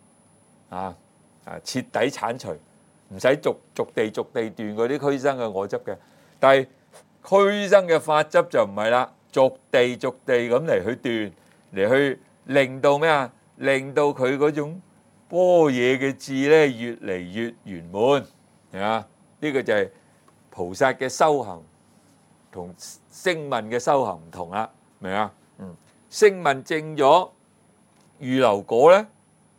Speaker 1: 徹底剷除，唔使逐地斷嗰啲俱生嘅我執嘅。但係俱生嘅法執就唔係啦，逐地咁嚟去斷，嚟去令到咩啊？令到佢嗰種般若嘅智咧越嚟越圓滿，係嘛？呢個就係菩薩嘅修行同聲聞嘅修行唔同啦。明啊？聲聞證咗預流果咧，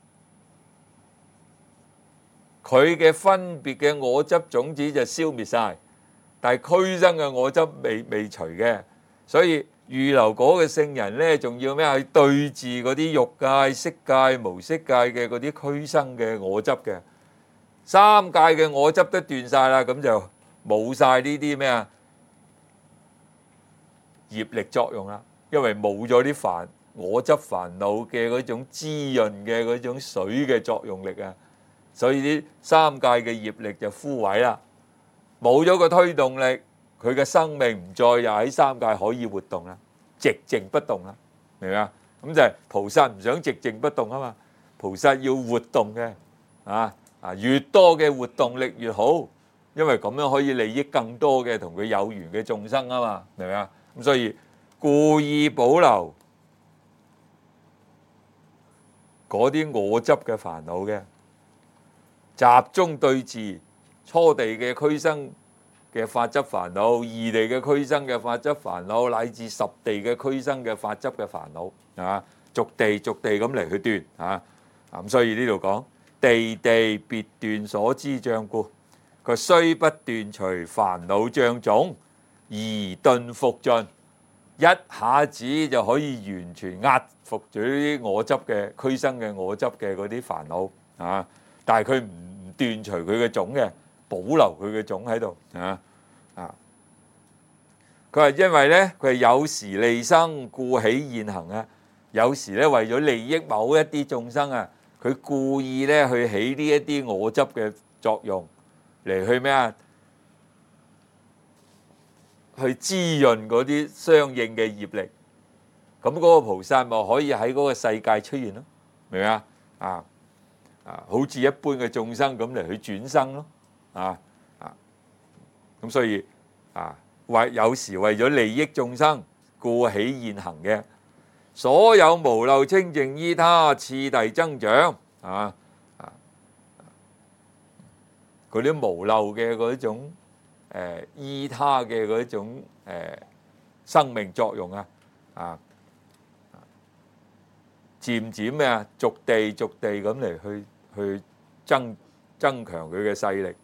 Speaker 1: 佢嘅分別嘅我執種子就消滅晒，但係俱生嘅我執未除嘅，所以預流果嘅聖人咧，仲要咩去對治嗰啲欲界、色界、無色界嘅嗰啲俱生嘅我執嘅，三界嘅我執都斷晒啦，咁就冇晒呢啲咩啊業力作用啦。因為冇咗啲我執煩惱嘅嗰種滋潤嘅嗰種水嘅作用力啊，所以啲三界嘅業力就枯萎啦，冇咗個推動力，佢嘅生命唔再又喺三界可以活動啦，寂靜不動啦，明唔明啊？咁就係菩薩唔想寂靜不動啊嘛，菩薩要活動嘅，越多嘅活動力越好，因為咁樣可以利益更多嘅同佢有緣嘅眾生啊嘛，明唔明啊？咁所以故意保留嗰啲我執嘅煩惱嘅，集中對治初地嘅俱生嘅法執煩惱，二地嘅俱生嘅法執煩惱，乃至十地嘅俱生嘅法執嘅煩惱，逐地咁嚟去斷，咁所以呢度講地地別斷所知障故，佢雖不斷除煩惱障種，而頓復盡。一下子就可以完全壓服咗啲我執嘅俱生嘅我執嘅嗰啲煩惱，但係佢唔斷除佢嘅種嘅，保留佢嘅種喺度，佢話因為咧，佢係有時利生故起現行啊，有時咧為咗利益某一啲眾生啊，佢故意咧去起呢一啲我執嘅作用嚟去咩啊？去滋潤嗰啲相應嘅業力，咁嗰個菩薩咪可以喺嗰個世界出現咯，明唔明啊？好似一般嘅眾生咁嚟去轉生咯，咁所以有時為咗利益眾生，故起現行嘅，所有無漏清淨依他次第增長，嗰啲無漏嘅嗰種。依他嘅嗰種生命作用漸漸咩啊，逐地咁嚟去增強佢嘅勢力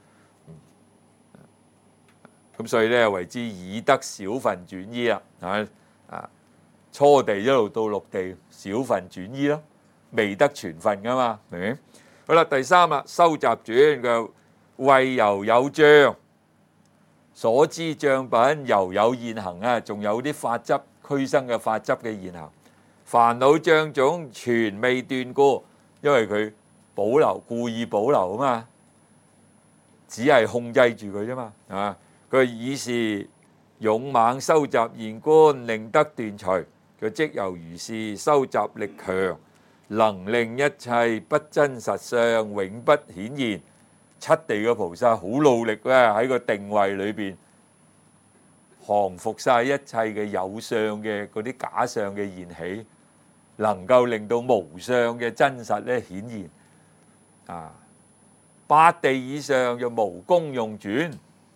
Speaker 1: 咁所以咧為之以得少分轉依啦，初地一路到六地少分轉依咯，未得全分噶嘛，明唔明？好啦，第三啦，修習轉嘅為猶有障。所知障品猶有現行仲有啲法執俱生嘅法執嘅現行， 煩惱障種全未斷故，因為佢故意保留啊嘛，只係控制住佢啫嘛。啊，佢以是勇猛收集現觀，令得斷除。佢即由如是收集力強，能令一切不真實相永不顯現。七地嘅菩薩好努力咧，喺個定位裏邊降服晒一切嘅有相嘅嗰啲假相嘅現起，能夠令到無相嘅真實咧顯現。啊，八地以上就無功用轉，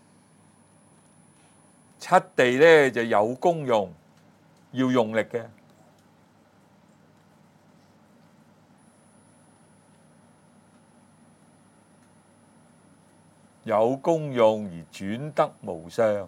Speaker 1: 七地咧就有功用，要用力嘅。有功用而轉得無相，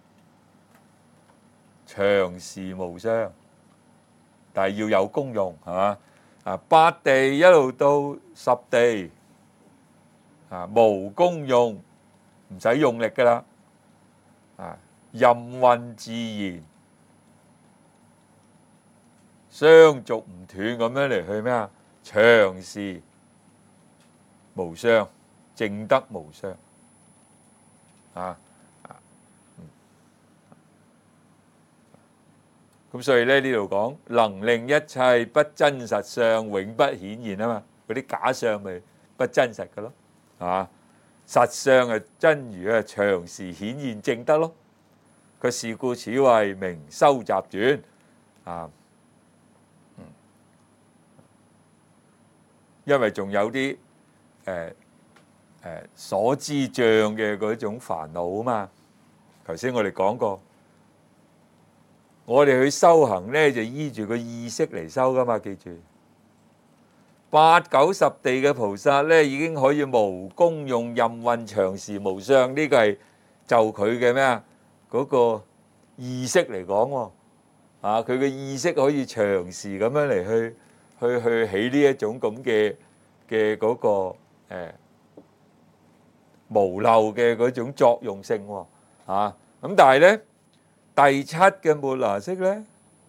Speaker 1: 長時無相，但係要有功用，係嘛？啊，八地一路到十地，啊，無功用，唔使用力㗎喇，啊，任運自然，相續唔斷咁樣嚟去咩啊？長時無相，證得無相。咁所以咧呢度講能令一切不真實相永不顯現啊嘛，嗰啲假相咪不真實嘅咯，係嘛？實相係真如啊，長時顯現證得咯。佢是故此謂名收集轉啊，因為仲有啲所知障嘅嗰種煩惱啊嘛。頭先我哋講過，我哋去修行咧就依住個意識嚟修噶嘛，記住。八九十地嘅菩薩咧已經可以無功用任運長時無相，呢個係就佢嘅咩啊？嗰個意識嚟講喎，啊佢嘅意識可以長時咁樣嚟去起呢一種咁嘅嗰個無漏嘅嗰種作用性喎，啊咁但係咧第七嘅末那識咧，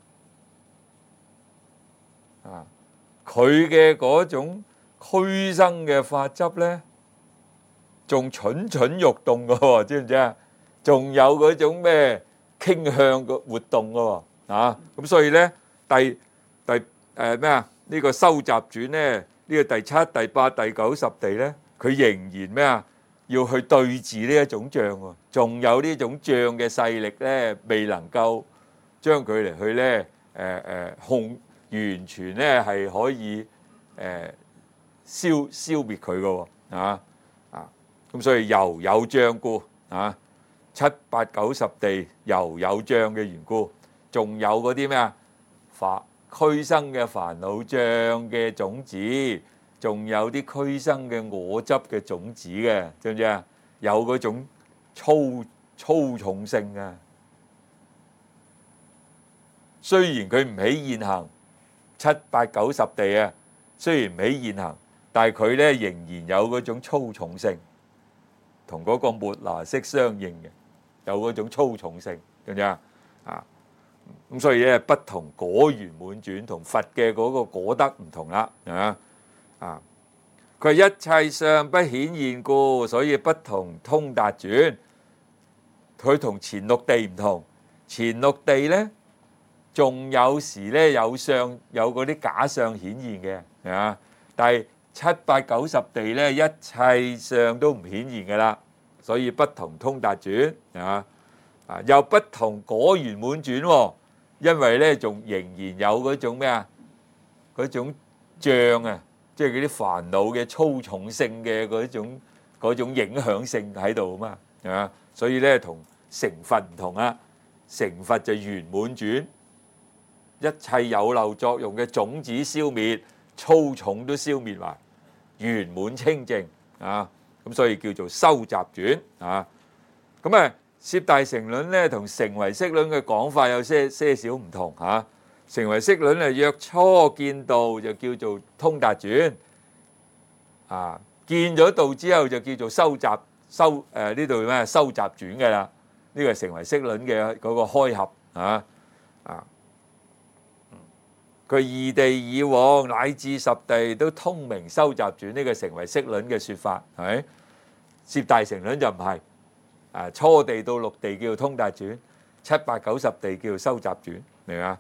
Speaker 1: 啊佢嘅嗰種俱生嘅法執咧，仲蠢蠢欲動嘅喎，知唔知啊？仲有嗰種咩傾向嘅活動嘅喎，啊咁所以咧咩啊？呢個收集轉咧，呢個第七、第八、第九十地咧，佢仍然咩啊？要去對治呢一種障喎，仲有呢種障嘅勢力咧，未能夠將佢嚟去咧完全咧係可以消滅佢嘅喎，咁所以猶有障故啊，七八九十地猶有障嘅緣故，仲有嗰啲咩啊俱生嘅煩惱障嘅種子。仲有啲俱生嘅我執嘅種子嘅，知唔知啊？有嗰種粗重性啊。雖然佢唔起現行，七八九十地啊，雖然唔起現行，但係佢咧仍然有嗰種粗重性，同嗰個末那識相應嘅，有嗰種粗重性，知唔知啊？咁所以咧不同果圓滿轉，同佛嘅嗰個果德唔同啦，佢一切相不顯現故，所以不同通達轉。佢同前六地唔同，前六地咧仲有時咧有相，有嗰啲假相顯現嘅，但係七八九十地咧一切相都唔顯現㗎啦，所以不同通達轉又不同果圓滿轉喎，因為咧仲仍然有嗰種咩啊？嗰種障啊，即係嗰啲煩惱嘅粗重性嘅嗰種影響性喺度啊嘛，所以咧同成佛唔同啊，成佛就圓滿轉，一切有漏作用嘅種子消滅，粗重都消滅埋，圓滿清淨咁所以叫做收集轉咁啊。攝大乘論咧同成唯識論嘅講法有些少唔同成唯識論係若初見道就叫做通達轉見咗道之後就叫做收集轉嘅啦，呢個係成唯識論嘅嗰個開合佢二地以往乃至十地都通明修習傳，呢個成唯識論嘅説法，係咪？攝大乘論就唔係，初地到六地叫通達傳，七八九十地叫修習傳，明嘛？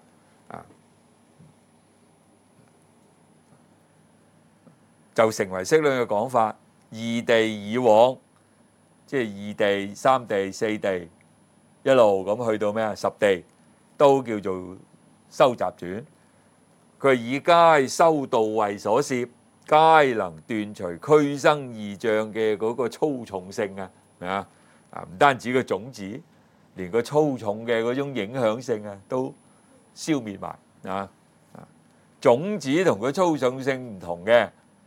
Speaker 1: 就成唯識論嘅講法，二地以往，即係二地、三地、四地，一路咁去到咩啊？十地都叫做修習傳。佢以皆修道位所攝，皆能斷除俱生二障嘅嗰個粗重性啊，係嘛？唔單止個種子，連個粗重嘅嗰種影響性啊，都消滅埋啊！種子同個粗重性唔同嘅。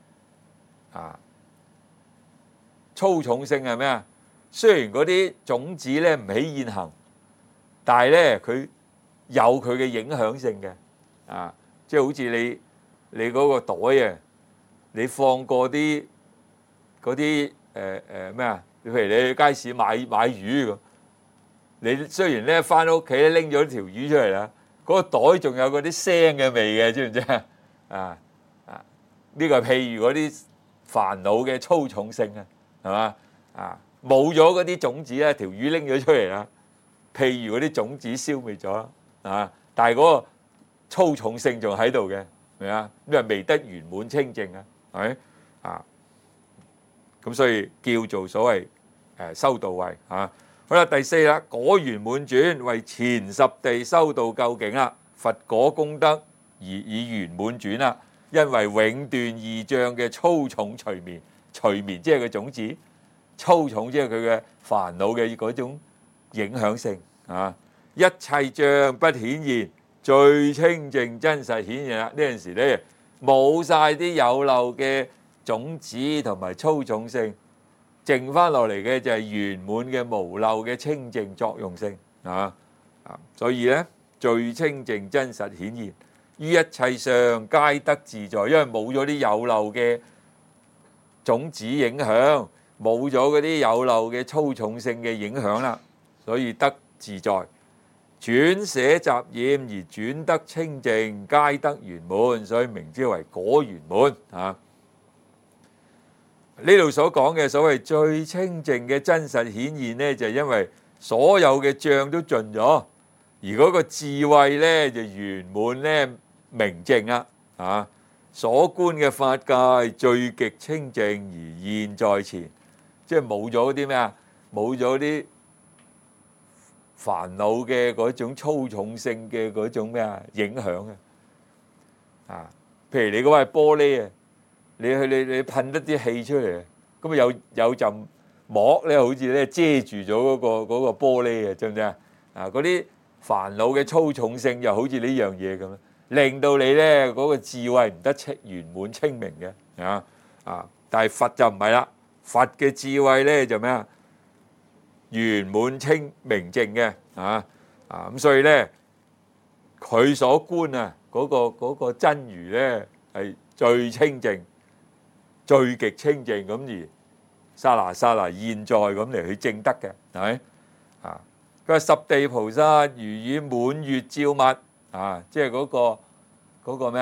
Speaker 1: 粗重性係咩啊？雖然嗰啲種子咧唔起現行，但係咧佢有佢嘅影響性嘅，即係好似你嗰個袋啊，你放過啲嗰啲咩啊？譬如你去街市買魚咁，你雖然咧翻屋企咧拎咗條魚出嚟啦，嗰個袋仲有嗰啲腥嘅味嘅，知唔知啊？呢個係譬如嗰啲煩惱嘅粗重性啊，係嘛？冇咗嗰啲種子咧，條魚拎咗出嚟啦。譬如嗰啲種子消滅咗但係嗰個粗重性仲喺度嘅，明啊？因為未得圓滿清淨啊，係咪咁所以叫做所謂修道位好啦，第四啦，果圓滿傳為前十地修道究竟啦，佛果功德而以圓滿傳啦。因為永斷二障嘅粗重隨眠，隨眠即係個種子，粗重即係佢嘅煩惱嘅嗰種影響性一切障不顯現，最清淨真實顯現啦。呢陣時咧冇晒啲有漏嘅種子同埋粗重性，剩翻落嚟嘅就係圓滿嘅無漏嘅清淨作用性所以咧最清淨真實顯現。於一切上皆得自在，因為冇咗啲有漏嘅種子影響，冇咗嗰啲有漏嘅粗重性嘅影響啦，所以得自在。轉捨雜染而轉得清淨，皆得圓滿，所以名之為果圓滿呢度所講嘅所謂最清淨嘅真實顯現呢，就係因為所有嘅障都盡咗，而嗰個智慧呢，就圓滿呢。明淨所觀嘅法界最極清淨而現在前，即係冇咗啲咩冇咗啲煩惱嘅嗰種粗重性嘅嗰種影響譬如你嗰塊玻璃你噴得啲氣出嚟，咁有陣膜咧，好似咧遮住咗嗰個玻璃知唔知嗰啲煩惱嘅粗重性就好似呢樣嘢咁。令到你咧嗰個智慧唔得圓滿清明嘅但係佛就唔係啦，佛嘅智慧咧就咩圓滿清明淨嘅咁所以咧佢所觀嗰個真如咧係最清淨、最極清淨咁而剎那現在咁嚟去證得嘅，係咪佢話十地菩薩如以滿月照物。即係嗰個咩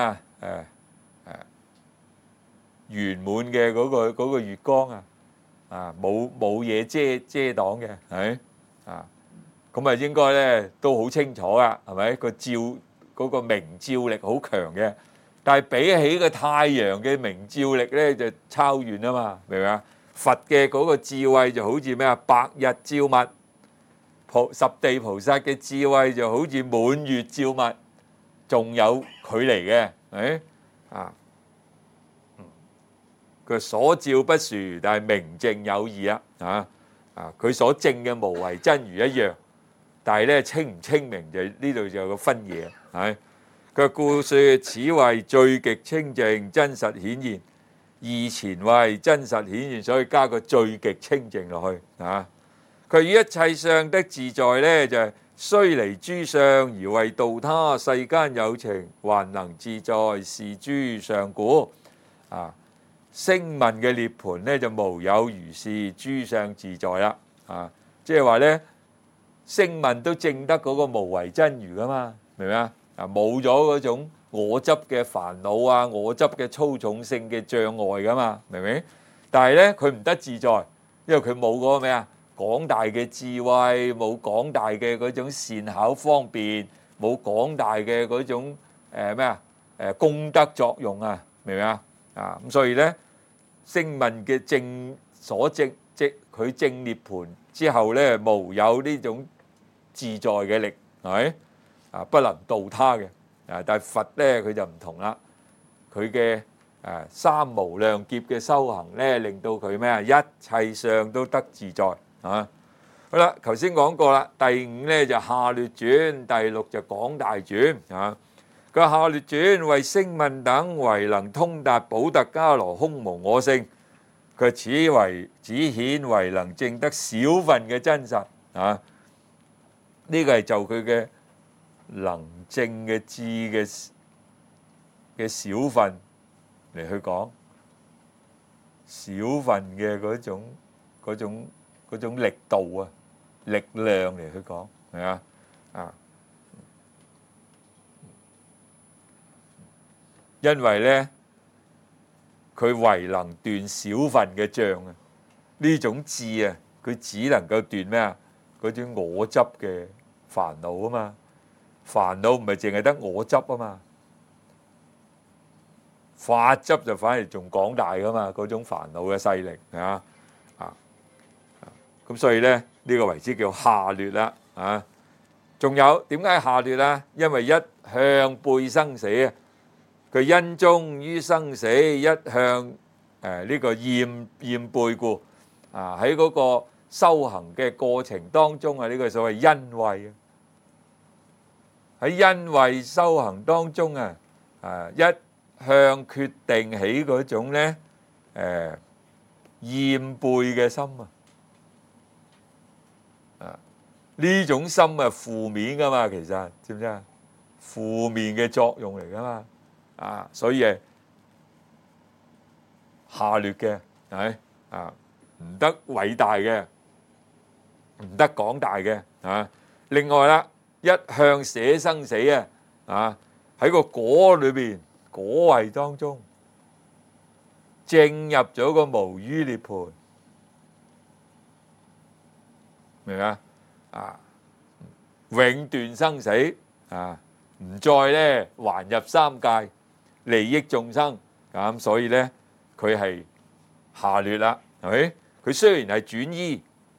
Speaker 1: 圓滿嘅嗰個月光冇嘢遮擋嘅，係咪咁啊？應該咧都好清楚噶，係咪？個照嗰個明照力好強嘅，但係比起個太陽嘅明照力咧就超遠啊嘛，明唔明啊？佛嘅嗰個智慧就好似咩白日照物，十地菩薩嘅智慧就好似滿月照物。仲有距離嘅，佢所照不殊，但係明淨有異佢所證嘅無為真如一樣，但係咧清唔清明就呢度就有個分野，佢故說此為最極清淨真實顯現，而前為真實顯現，所以加個最極清淨落去佢與一切相得自在咧，就係雖離諸相而為度他世間有情，還能自在，是諸相故聲聞嘅涅槃咧就無有如是諸相自在啦即係話咧聲聞都證得嗰個無為真如噶嘛，明唔明冇咗嗰種我執嘅煩惱啊，我執嘅粗重性嘅障礙噶嘛，明唔明？但係咧佢唔得自在，因為佢冇嗰個咩啊廣大嘅智慧，冇廣大嘅嗰種善巧方便，冇廣大嘅嗰種功德作用啊，明唔明啊？咁所以咧聲聞嘅正所證，即佢證涅槃之後咧，無有呢種自在嘅力，係咪？不能度他嘅。但係佛咧佢就唔同啦，佢嘅三無量劫嘅修行咧，令到佢咩啊一切相都得自在啊！好啦，頭先講過啦，第五咧就下劣轉，第六就廣大轉啊。個下劣轉為聲聞等為能通達補特伽羅空無我性，佢只顯為能證得少分嘅真實啊！呢個係就佢嘅能證嘅智嘅少分嚟去講，少分嘅嗰種力度啊，力量嚟去講，係啊因為咧佢唯能斷少分嘅障啊，呢種智啊，佢只能夠斷咩啊？嗰種我執嘅煩惱啊嘛，煩惱唔係淨係得我執啊嘛，法執就反而仲廣大噶嘛，嗰種煩惱嘅勢力咁所以咧呢個為之叫下劣啦仲有點解下劣啦？因為一向背生死啊，佢因終於生死，一向呢個厭背故喺嗰個修行嘅過程當中呢個所謂因位喺因位修行當中一向決定起嗰種咧厭背嘅心呢種心負面噶嘛，其實知唔知啊？負面嘅作用嚟噶嘛所以係下劣嘅，係唔得偉大嘅，唔得廣大嘅另外啦，一向捨生死喺個果裏邊，果位當中證入咗個無餘涅槃，明唔明啊？永斷生死唔再咧還入三界利益眾生咁，所以咧佢係下劣啦，係咪？佢雖然係轉依，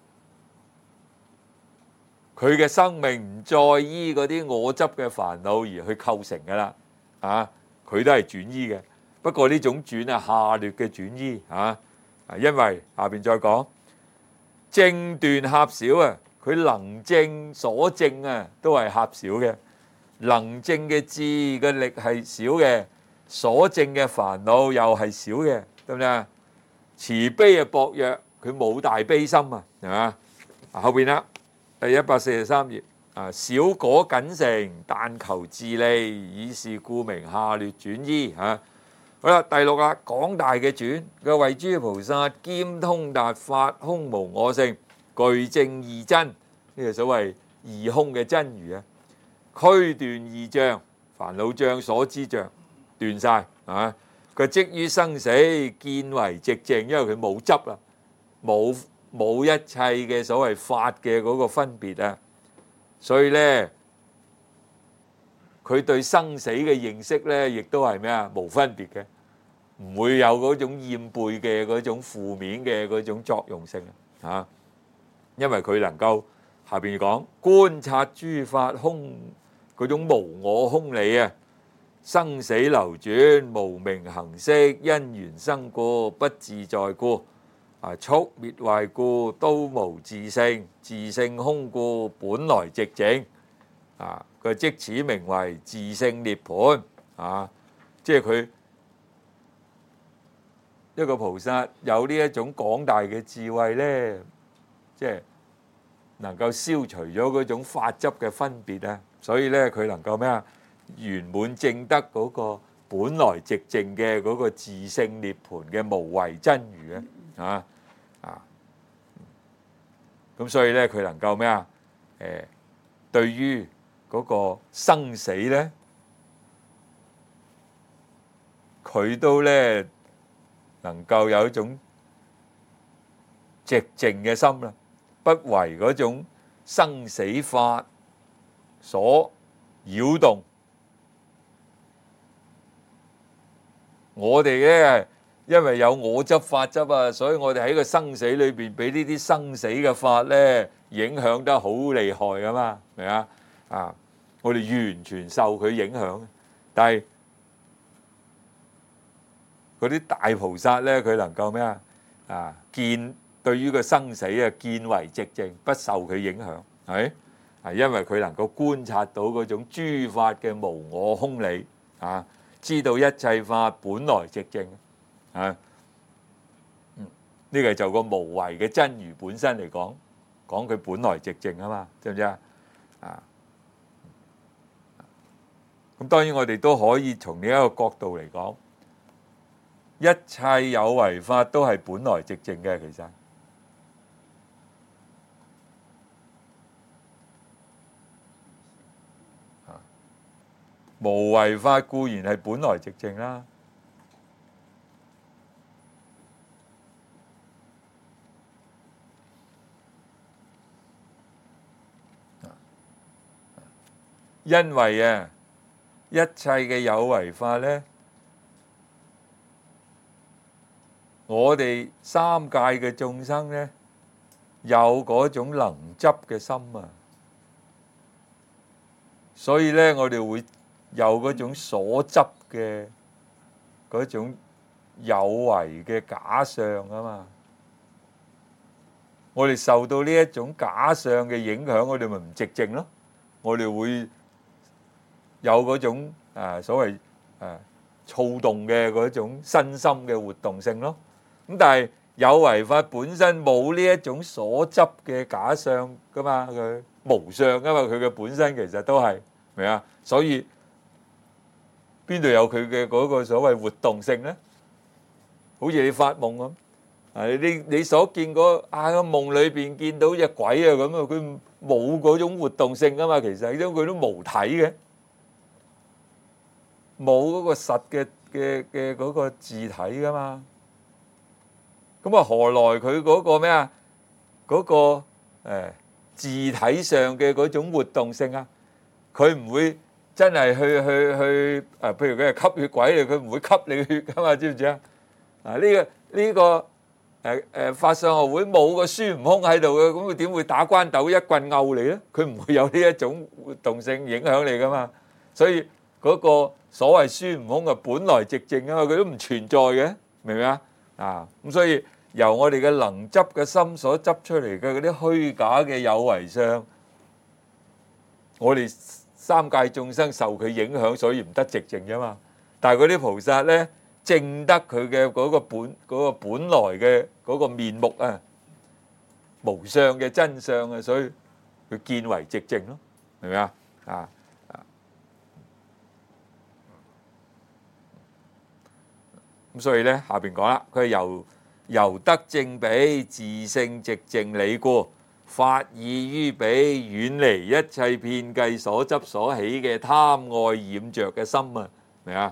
Speaker 1: 佢嘅生命唔再依嗰啲我執嘅煩惱而去構成噶啦佢都係轉依嘅。不過呢種轉下劣嘅轉依因為下邊再講證斷狹小佢能證所證都係狹小嘅，能證嘅智嘅力係少嘅，所證嘅煩惱又係少嘅，得唔得啊？慈悲薄弱，佢冇大悲心係嘛？後邊啦，第143頁小果僅成，但求自利，以是故名下劣轉依好啦，第六啦，廣大嘅轉，佢為諸菩薩兼通達法空無我性，具證二真，呢個所謂二空嘅真如驅斷二障，煩惱障、所知障斷晒佢即於生死見為寂靜，因為佢冇執啦，冇一切嘅所謂法嘅嗰個分別所以咧佢對生死嘅認識咧，亦都係咩無分別嘅，唔會有嗰種厭背嘅嗰種負面嘅嗰種作用性因為佢能夠下邊講觀察諸法空嗰種無我空理生死流轉，無明行識，因緣生故，不自在故，速滅壞故，都無自性，自性空故，本來寂靜佢即此名為自性涅槃即係佢一個菩薩有呢一種廣大嘅智慧咧，即係能夠消除咗嗰種法執嘅分別所以咧佢能夠咩圓滿證得嗰個本來寂靜嘅嗰個自性涅槃嘅無為真如咁所以咧佢能夠咩對於嗰個生死咧佢都咧能夠有一種寂靜嘅心啦，不為嗰種生死法所擾動。我哋咧，因為有我執法執啊，所以我哋喺個生死裏邊俾呢啲生死嘅法咧影響得好厲害噶嘛，明啊？我哋完全受佢影響，但係嗰啲大菩薩咧，佢能夠咩啊？見對於個生死啊，見為寂靜，不受佢影響，係因為佢能夠觀察到嗰種諸法嘅無我空理啊。知道一切法本來寂靜，呢個就個無為嘅真如本身嚟講，講佢本來寂靜啊嘛，知唔知啊？咁當然我哋都可以從呢一個角度嚟講，一切有為法都係本來寂靜嘅，其實無為法固然係本來寂靜啦，因為一切嘅有為法呢，我哋三界嘅眾生呢，有嗰種能執嘅心啊，所以呢，我哋會有嗰種所執嘅嗰種有為嘅假相啊嘛，我哋受到呢一種假相嘅影響，我哋咪唔寂靜咯，我哋會有嗰種所謂躁動嘅嗰種身心嘅活動性咯。咁但係有為法本身冇呢一種所執嘅假相噶嘛，佢無相噶嘛，佢嘅本身其實都係明啊，所以邊度有佢嘅嗰個所謂活動性咧？好似你發夢咁，你所見嗰個夢裏邊見到隻鬼啊咁啊，佢冇嗰種活動性噶嘛，其實因為佢都無體嘅，冇嗰個實嘅嗰個自體噶嘛。咁啊，何來佢嗰個咩啊？嗰個自體上嘅嗰種活動性啊？佢唔會真係去譬如佢係吸血鬼嚟，佢唔會吸你血噶嘛，知唔知啊？呢個法相學會冇個孫悟空喺度嘅，咁佢點會打關鬥一棍毆你咧？佢唔會有呢一種活動性影響你噶嘛。所以嗰個所謂孫悟空啊，本來寂靜啊嘛，佢都唔存在嘅，明唔明啊？咁所以由我哋嘅能執嘅心所執出嚟嘅嗰啲虛假嘅有為相，我哋三界眾生受佢影響，所以唔得寂靜啫嘛。但係嗰啲菩薩咧，證得佢嘅嗰個本來嘅嗰個面目啊，無相嘅真相啊，所以佢見為寂靜咯，明唔明啊？咁所以咧，下邊講啦，佢係由得正彼自性寂靜理故，發意於彼，遠離一切遍計所執所起嘅貪愛染着嘅心啊，明啊？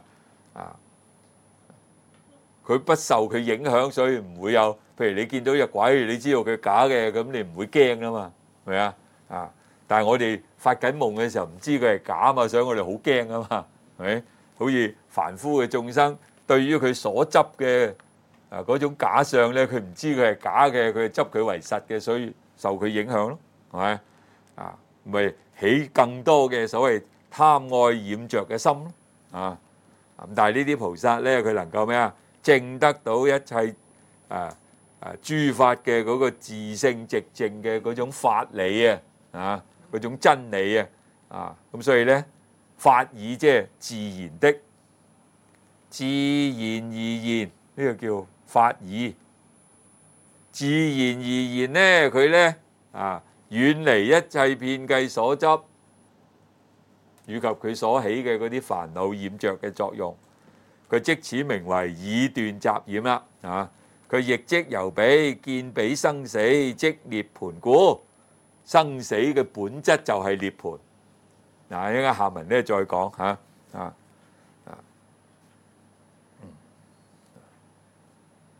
Speaker 1: 佢不受佢影響，所以唔會有。譬如你見到隻鬼，你知道佢假嘅，咁你唔會驚啊嘛，明啊？但係我哋發緊夢嘅時候，唔知佢係假啊嘛，所以我哋好驚啊嘛，係咪？好似凡夫嘅眾生，對於佢所執嘅嗰種假相咧，佢唔知佢係假嘅，佢執佢為實嘅，所以受佢影響咯，係咪？咪起更多嘅所謂貪愛染着嘅心咯，咁但係呢啲菩薩咧，佢能夠咩啊？證得到一切諸法嘅嗰個自性寂靜嘅嗰種法理啊，嗰種真理咁所以咧，法意即係自然的，自然而然，呢個叫法意。自然而然咧，佢咧遠離一切遍計所執，以及佢所起嘅嗰啲煩惱染着嘅作用。佢即此名為已斷雜染啦，佢亦即由彼見彼生死，即涅槃故。生死嘅本質就係涅槃。應該下文咧再講嚇。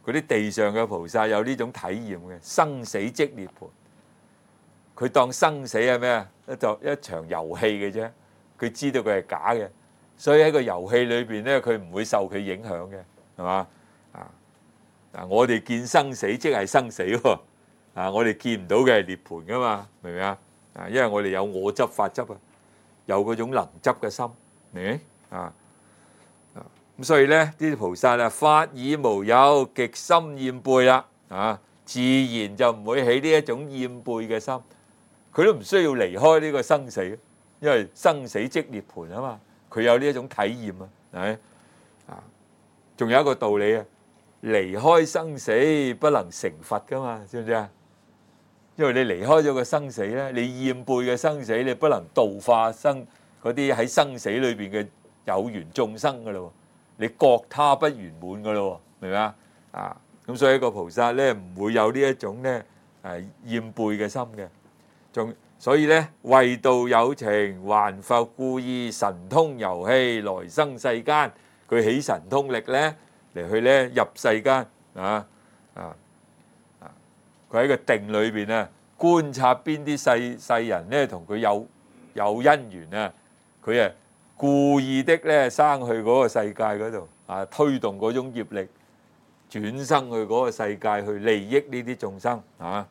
Speaker 1: 嗰啲地上嘅菩薩有呢種體驗嘅，生死即涅槃。佢當生死係咩啊？一場遊戲嘅啫，佢知道佢係假嘅，所以喺個遊戲裏邊咧，佢唔會受佢影響嘅，係嘛？我哋見生死即係生死喎，我哋見唔到嘅係涅槃噶嘛，明唔明啊？因為我哋有我執法執啊，有嗰種能執嘅心，明唔明啊？咁所以咧，呢啲菩薩法已無有，極心厭背啦，自然就唔會起呢一種厭背嘅心，佢都唔需要離開呢個生死，因為生死即涅槃啊嘛，佢有呢一種體驗啊，係咪？仲有一個道理啊，離開生死不能成佛噶嘛，知唔知啊？因為你離開咗個生死咧，你厭背嘅生死，你不能度化嗰啲喺生死裏邊嘅有緣眾生噶咯。你覺他不圓滿噶咯，明唔明啊？咁所以一個菩薩咧唔會有呢一種咧厭背嘅心嘅，所以咧為道有情，還復故意神通遊戲來生世間，佢起神通力咧嚟去咧入世間佢喺個定裏邊啊，觀察邊啲世人咧同佢有因緣啊，佢故意的咧生去嗰個世界嗰度推動嗰種業力轉生去嗰個世界去利益呢啲眾生呢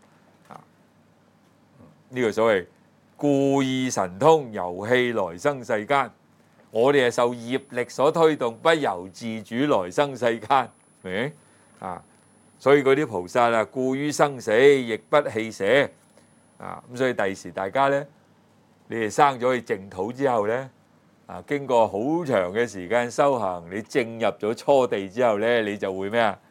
Speaker 1: 個所謂故意神通遊戲來生世間，我哋係受業力所推動，不由自主來生世間，明唔明所以嗰啲菩薩故於生死，亦不棄捨咁所以第時大家咧，你哋生咗去淨土之後咧。經過好長嘅時間修行，你正入咗初地之後咧，你就會咩啊？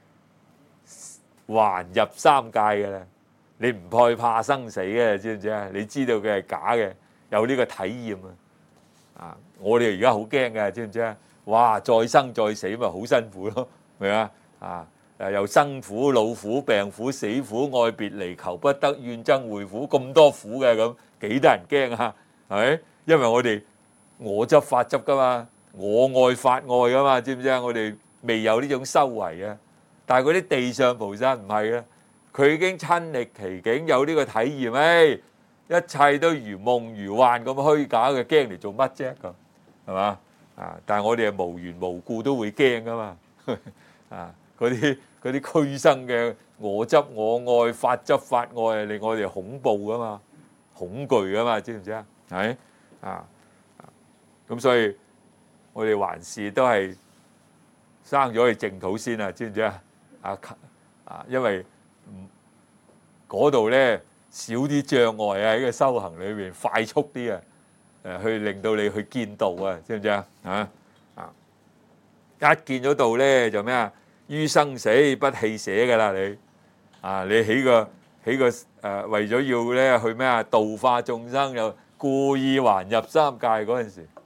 Speaker 1: 還入三界嘅啦，你唔怕生死嘅，知唔知啊？你知道佢係假嘅，有呢個體驗我哋而家好驚嘅，知唔知啊？哇！再生再死咪好辛苦咯，明啊？又生苦、老苦、病苦、死苦、愛別離、求不得、怨憎會苦，咁多苦嘅咁，幾得人驚啊？係咪？因為我執法執噶嘛，我愛法愛噶嘛，知唔知啊？我哋未有呢種修為啊，但係嗰啲地上菩薩唔係嘅，佢已經親歷其境，有呢個體驗，一切都如夢如幻咁虛假嘅，驚嚟做乜啫？咁係嘛？但係我哋係無緣無故都會驚噶嘛，嗰啲俱生嘅我執我愛法執法愛令我哋恐怖噶嘛，恐懼噶嘛，知唔知啊？係咁所以我哋還是都係生咗去淨土先知唔知啊？因為嗰度咧少啲障礙喺個修行裏邊，快速啲去令到你去見道知唔知啊？一見咗道咧就咩啊？於生死不棄捨噶啦你你起個為咗要咧去咩啊？度化眾生又故意還入三界嗰陣時。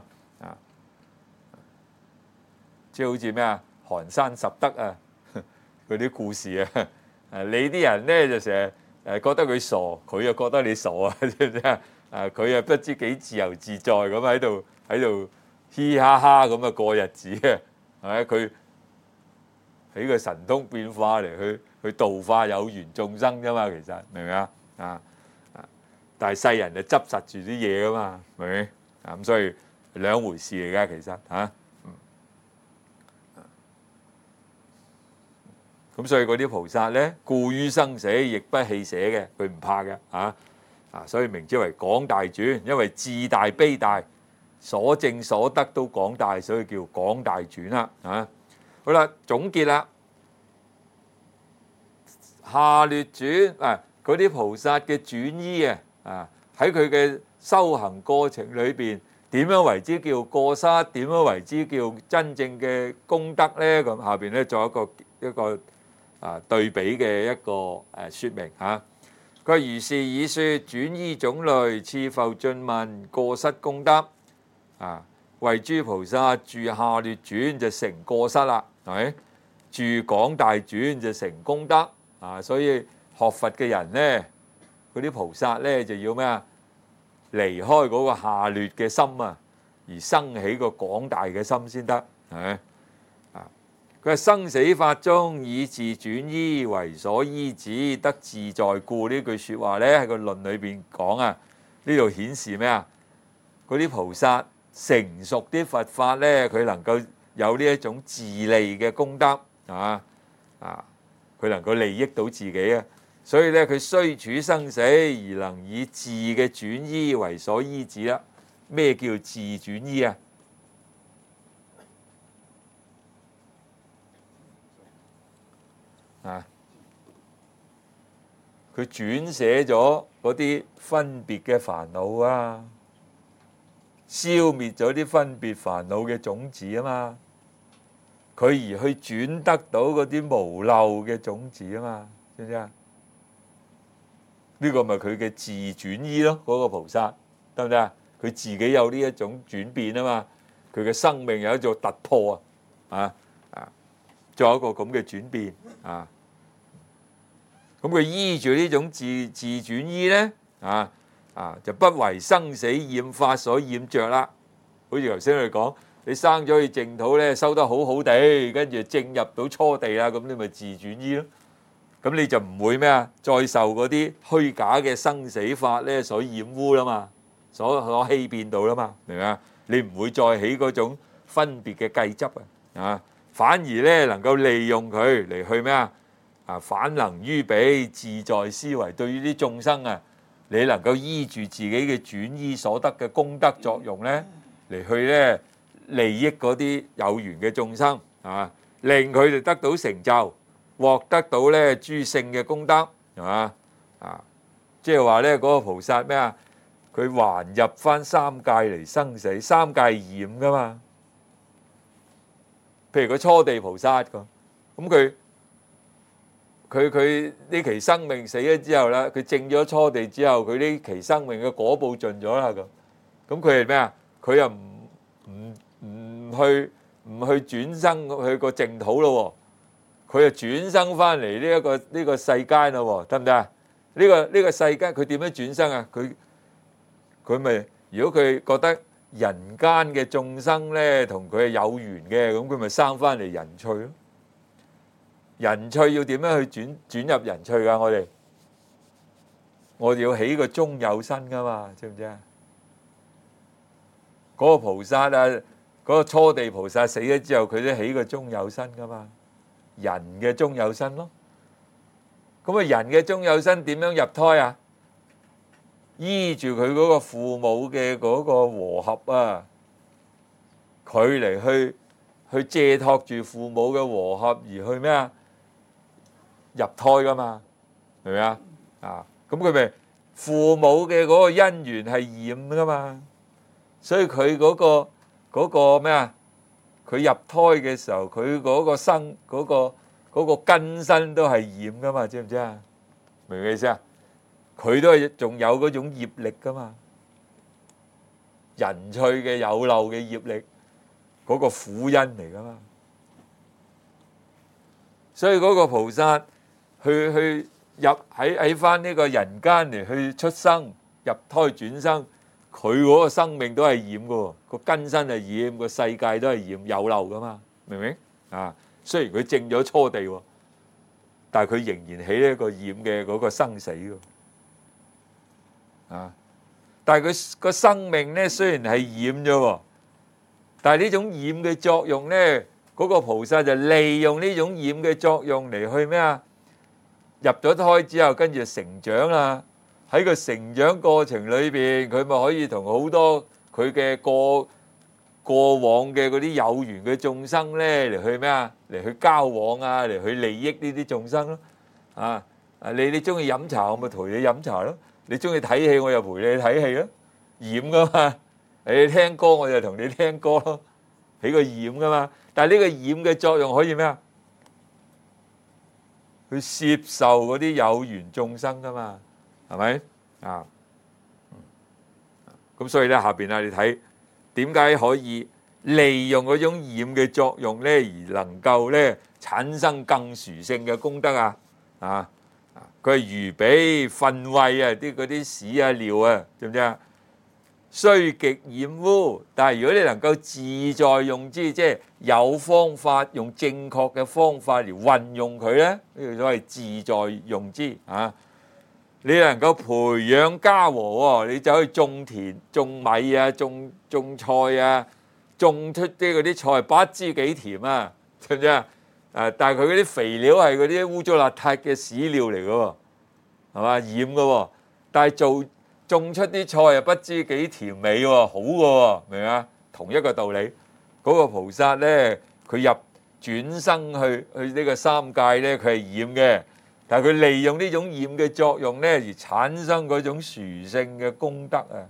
Speaker 1: 即係好似咩啊？寒山拾得嗰啲故事你啲人咧就成日覺得佢傻，佢又覺得你傻知唔知啊？佢又不知幾自由自在咁喺度嘻哈哈咁過日子係咪？佢起個神通變化嚟去度化有緣眾生啫嘛，其實明唔明啊？但係世人就執實住啲嘢噶嘛，明唔明咁所以兩回事嚟㗎，其實咁所以嗰啲菩薩咧，故於生死亦不棄捨嘅，佢唔怕嘅所以名之為廣大轉，因為志大悲大，所證所得都廣大，所以叫廣大轉啦好啦，總結啦，下劣轉嗰啲菩薩嘅轉依喺佢嘅修行過程裏邊，點樣為之叫過失？點樣為之叫真正嘅功德咧？咁下邊咧做一個對比嘅一個説明佢話如是已說轉依種類，次復進問過失功德為諸菩薩住下劣轉就成過失啦，係咪？住廣大轉就成功德所以學佛嘅人咧，嗰啲菩薩咧就要咩啊？離開嗰個下劣嘅心而生起個廣大嘅心先得，係咪？ 佢係生死法中以自轉依為所依止，得自在故。呢句説話咧喺個論裏邊講啊，呢度顯示咩啊？嗰啲菩薩成熟啲佛法咧，佢能夠有呢一種自利嘅功德佢能夠利益到自己啊。所以咧，佢雖處生死而能以自嘅轉依為所依止啦。咩叫自轉依啊？佢轉寫咗嗰啲分別嘅煩惱啊，消滅咗啲分別煩惱嘅種子啊嘛，佢而去轉得到嗰啲無漏嘅種子啊嘛，知唔知啊？呢個咪佢嘅自轉依咯，嗰個菩薩得唔得啊？佢自己有呢一種轉變啊嘛，佢嘅生命有一種突破仲有一個咁嘅轉變啊。咁佢依住呢種自轉依咧就不為生死染法所染着啦。好似頭先我哋講，你生咗去淨土咧，修得好好地，跟住正入到初地啦，咁你咪自轉依咯。咁你就唔會咩啊？再受嗰啲虛假嘅生死法咧所染污啦嘛，所欺騙到啦嘛，明唔明啊？你唔會再起嗰種分別嘅計執反而咧能夠利用佢嚟去咩啊？反能於彼，自在思維。對於啲眾生你能夠依住自己嘅轉依所得嘅功德作用咧，嚟去咧利益嗰啲有緣嘅眾生令佢哋得到成就，獲得到咧諸聖嘅功德，係嘛即係話咧嗰個菩薩咩啊？佢還入翻三界嚟生死，三界染噶嘛。譬如個初地菩薩咁，佢呢期生命死咗之後咧，佢證咗初地之後，佢呢期生命嘅果報盡咗啦咁佢係咩啊？佢又唔去轉生去個淨土咯喎，佢又轉生翻嚟呢個世間咯喎，得唔得啊？呢個世間佢點樣轉生啊？佢咪如果佢覺得人間嘅眾生咧同佢係有緣嘅，咁佢咪生翻嚟人趣咯。人趣要點樣去轉入人趣噶？我哋要起個中有身噶嘛，知唔知啊？嗰個菩薩嗰個初地菩薩死咗之後，佢都起個中有身噶嘛，人嘅中有身咯。咁人嘅中有身點樣入胎啊？依住佢嗰個父母嘅嗰個和合佢嚟去借託住父母嘅和合而去咩啊？入胎噶嘛，係咪咁佢咪父母嘅嗰個因緣係染噶嘛，所以佢嗰個咩啊？佢入胎嘅時候，佢嗰個生嗰個根身都係染噶嘛，知唔知啊？明唔明意思啊？佢都係仲有嗰種業力噶嘛，人趣嘅有漏嘅業力，嗰個苦因嚟噶嘛，所以嗰個菩薩去入喺翻呢個人間嚟去出生入胎轉生，佢嗰個生命都係染噶喎，個根身係染，個世界都係染有漏噶嘛，明唔明雖然佢證咗初地喎，但係佢仍然起呢個染嘅嗰個生死喎。但係佢個生命咧雖然係染啫，但係呢種染嘅作用咧，嗰個菩薩就利用呢種染嘅作用嚟去咩啊？入咗胎之後，跟住成長啦。喺個成長過程裏邊，佢咪可以同好多佢嘅過往嘅嗰啲有緣嘅眾生咧嚟去咩啊？嚟去交往嚟去利益呢啲眾生咯。你中意飲茶，我咪陪你飲茶咯。你中意睇戲，我又陪你睇戲咯。染噶嘛，你聽歌我就同你聽歌咯，起個染噶嘛。但係呢個染嘅作用可以咩啊？去攝受嗰啲有緣眾生噶嘛，係咪咁所以咧下邊你睇點解可以利用嗰種染嘅作用咧，而能夠咧產生更殊勝嘅功德佢係如彼糞穢啲嗰啲屎尿知唔知啊？ 雖極染污，但係如果你能夠自在用之，即係有方法用正確嘅方法嚟運用佢咧，呢個所謂自在用之啊！你能夠培養家和喎，你走去種田、種米啊、種菜啊，種出啲嗰啲菜不知幾甜啊，知唔知啊？但係佢嗰啲肥料係嗰啲污糟邋遢嘅屎尿嚟嘅喎，係嘛，染嘅喎，但係種出啲菜又不知幾甜美喎，好嘅喎，明唔明啊？同一個道理，嗰個菩薩咧，佢入轉生去呢個三界咧，佢係染嘅。但係佢利用呢種染嘅作用咧，而產生嗰種殊勝嘅功德啊！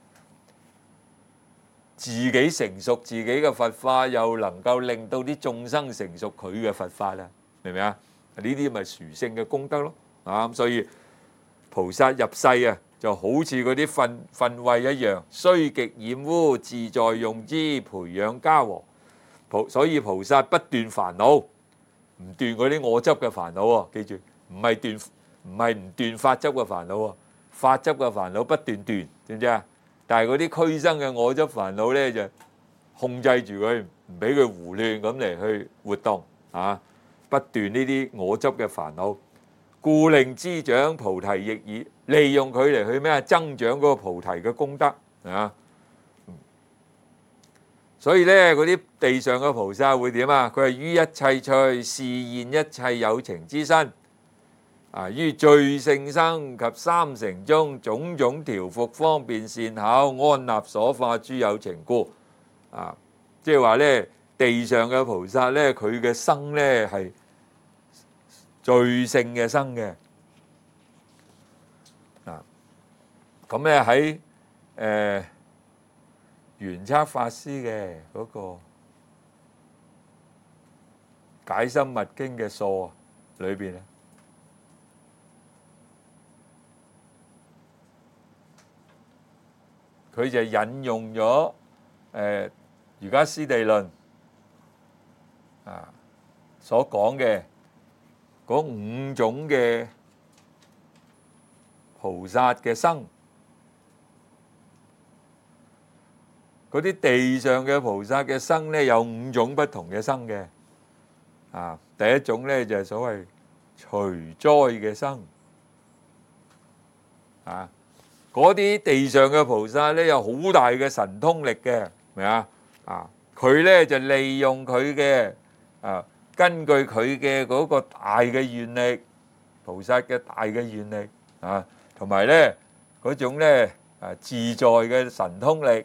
Speaker 1: 自己成熟自己嘅佛法，又能夠令到啲眾生成熟佢嘅佛法啊！明唔明啊？呢啲咪殊勝嘅功德咯啊！咁所以菩薩入世啊，就好似嗰啲糞穢一樣，雖極染污，自在用之，培養家和。所以菩薩不斷煩惱，唔斷嗰啲我執嘅煩惱喎，記住。唔係唔斷法執嘅煩惱喎，法執嘅煩惱不斷斷，知唔知啊？但係嗰啲俱生嘅我執煩惱咧，就控制住佢，唔俾佢胡亂咁嚟去活動啊！不斷呢啲我執嘅煩惱，故令滋長菩提亦爾，利用佢嚟去咩啊？增長嗰個菩提嘅功德啊！所以咧，嗰啲地上嘅菩薩會點啊？佢係於一切趣示現一切有情之身。於最勝生及三乘中種種調伏方便善巧安立所化諸有情故，即係話咧，地上嘅菩薩咧，佢嘅生咧係最勝嘅生嘅。咁咧喺玄測法師嘅嗰個解深密經嘅疏裏邊咧。佢就引用咗瑜伽師地論所講嘅嗰五種嘅菩薩嘅生，嗰啲地上嘅菩薩嘅生咧有五種不同嘅生嘅第一種咧就係所謂隨災嘅生嗰啲地上嘅菩薩咧有好大嘅神通力嘅，明啊？佢咧就利用佢嘅根據佢嘅嗰個大嘅願力，菩薩嘅大嘅願力同埋咧嗰種咧自在嘅神通力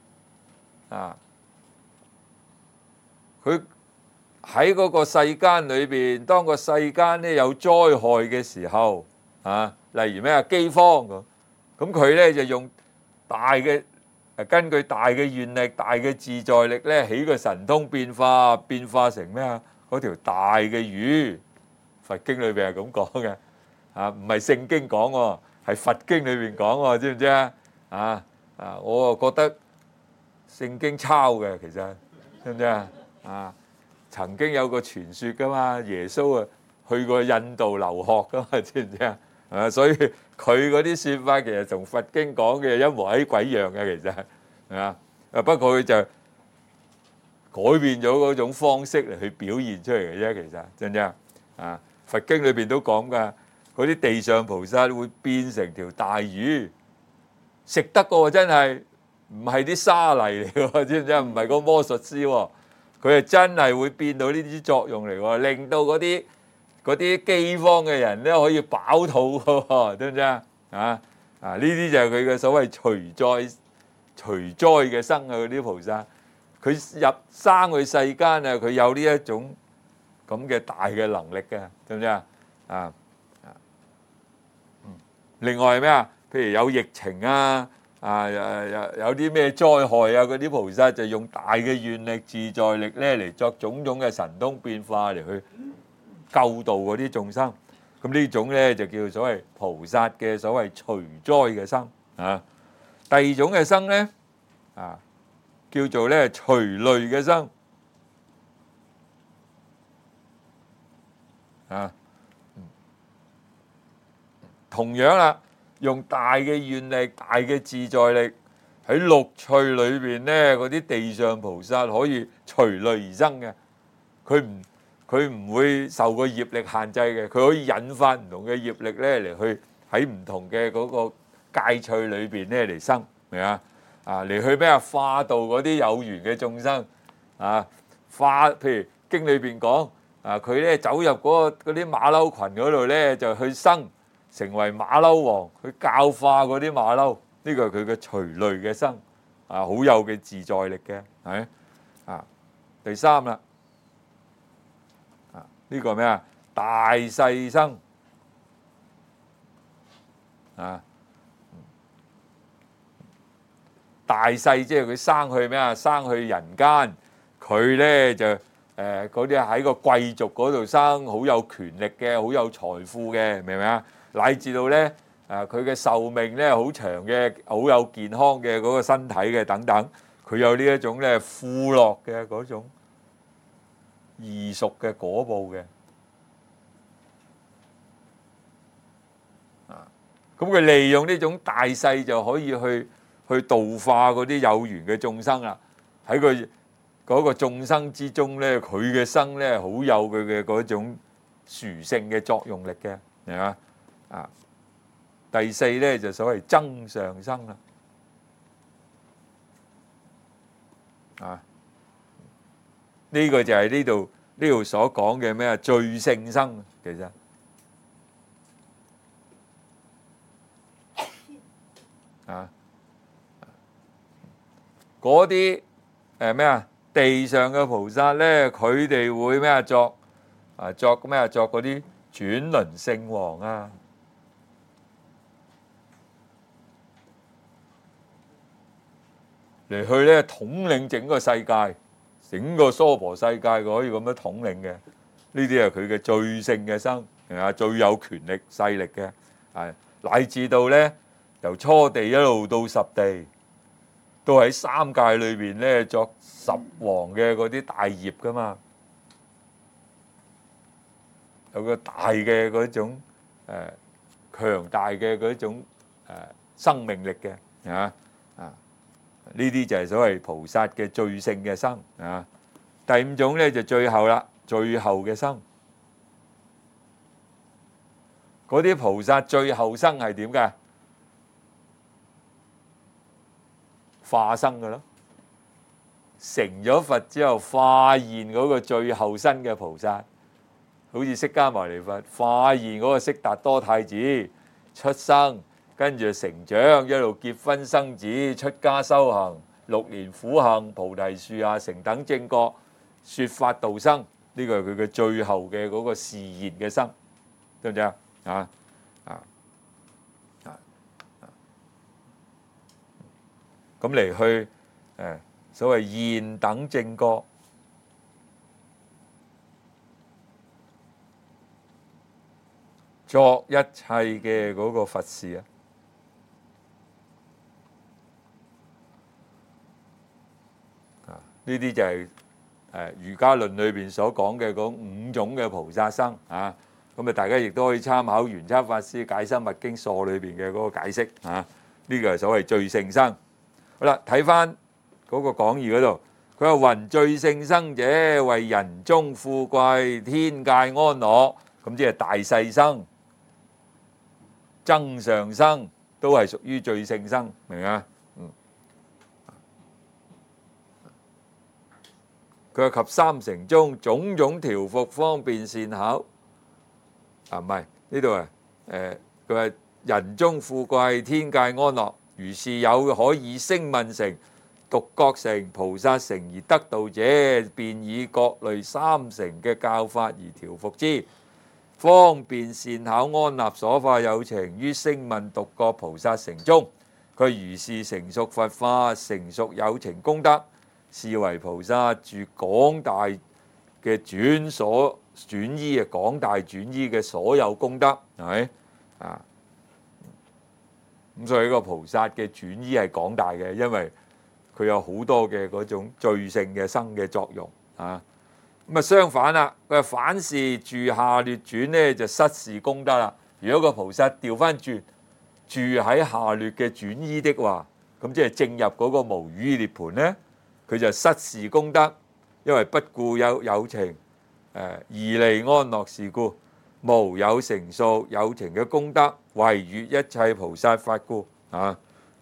Speaker 1: 佢喺嗰個世間裏邊，當個世間咧有災害嘅時候例如咩饑荒咁佢咧就用大嘅根據大嘅願力、大嘅自在力咧，起個神通變化成咩啊？嗰條大嘅魚，佛經裏邊係咁講嘅唔係聖經講喎，係佛經裏邊講喎，知唔知啊？我覺得聖經抄嘅，其實知唔知啊？曾經有個傳說噶嘛，耶穌去過印度留學噶嘛，知唔知所以佢嗰啲說法其實同佛經講嘅一模一鬼樣嘅，其實不過佢就改變咗嗰種方式嚟去表現出嚟嘅啫，其實真唔真佛經裏邊都講噶，嗰啲地上菩薩會變成條大魚，食得過真係唔係啲沙泥嚟嘅，知唔知唔係個魔術師佢係真係會變到呢啲作用嚟喎，令到嗰啲饑荒嘅人咧可以飽肚嘅，知唔知呢啲就係佢嘅所謂隨災嘅生嗰啲菩薩，佢入生去世間佢有呢一種咁嘅大嘅能力嘅，知唔知另外係咩譬如有疫情有啲咩災害嗰啲菩薩就用大嘅願力、自在力咧嚟作種種嘅神通變化嚟去救度嗰啲眾生。咁呢種咧就叫所謂菩薩嘅所謂隨災嘅生第二種嘅生咧叫做咧隨類嘅生同樣啦，用大嘅願力、大嘅自在力喺六趣裏邊咧，嗰啲地上菩薩可以隨類而生嘅，佢唔會受個業力限制嘅，佢可以引發唔同嘅業力咧嚟去喺唔同嘅嗰個界趣裏邊咧嚟生，明啊？嚟去咩啊？化度嗰啲有緣嘅眾生啊，譬如經裏邊講佢咧走入嗰啲馬騮群嗰度咧，就去生成為馬騮王，去教化嗰啲馬騮。呢個係佢嘅隨類嘅生好有嘅自在力嘅，係第三啦，呢個咩啊？大勢生大勢即係佢生去咩啊？生去人間，佢咧就嗰啲喺個貴族嗰度生，好有權力嘅，好有財富嘅，明唔明啊？乃至到咧佢嘅壽命咧好長嘅，好有健康嘅嗰個身體嘅等等，佢有呢一種咧富樂嘅嗰種異熟嘅果報嘅。咁佢利用呢種大勢就可以去度化嗰啲有緣嘅眾生啦。喺佢嗰個眾生之中咧，佢嘅生咧好有佢嘅嗰種殊勝嘅作用力嘅，係嘛？第四咧就所謂增上生啦。呢個就係呢度所講嘅咩啊？最勝生其實。嗰啲咩啊？地上嘅菩薩咧，佢哋會咩啊？作咩啊？作嗰啲轉輪聖王啊，嚟去咧統領整個世界，整個娑婆世界可以咁樣統領嘅。呢啲係佢嘅最勝嘅生，係嘛？最有權力勢力嘅，乃至到咧由初地一路到十地。都喺三界裏邊咧作十王嘅嗰啲大業噶嘛，有個大嘅嗰種強大嘅嗰種生命力嘅呢啲就係所謂菩薩嘅最勝嘅生第五種咧就最後啦，最後嘅生。嗰啲菩薩最後生係點㗎？化生嘅咯，成咗佛之後化現嗰個最後生嘅菩薩，好似釋迦牟尼佛化現嗰個悉達多太子出生，跟住成長，一路結婚生子，出家修行，6年苦行，菩提樹下成等正覺，說法度生，呢個係佢嘅最後嘅嗰個示現嘅生，得唔得啊？咁嚟去所謂現等正覺，作一切嘅嗰個佛事呢啲就係瑜伽論裏邊所講嘅嗰5種嘅菩薩生咁大家亦都可以參考玄奘法師《解深密經疏》裏邊嘅嗰個解釋呢個係所謂最勝生。好啦，睇翻嗰個講義嗰度，佢話云最勝生者，為人中富貴，天界安樂，咁即係大勢生、增上生，都係屬於最勝生，明啊？佢話及三乘中種種調伏方便善巧，唔係呢度佢話人中富貴，天界安樂。如是有可以聲聞乘、獨覺乘、菩薩乘而得道者，便以各類三乘嘅教法而調伏之，方便善巧安立所化有情於聲聞獨覺菩薩乘中。佢如是成熟佛法，成熟有情功德，是為菩薩住廣大嘅轉依廣大轉依嘅所有功德，係咪咁所以呢個菩薩嘅轉依係廣大嘅，因為佢有好多嘅嗰種最勝嘅生嘅作用咁相反啦，佢話反是住下劣轉咧，就失是功德啦。如果個菩薩調翻轉住喺下劣嘅轉依的話，佢咁即係正入嗰個無餘涅槃咧，佢就失事功德，因為不顧有情，宜離安樂事故，無有成熟有情嘅功德，惟越一切菩薩法故啊，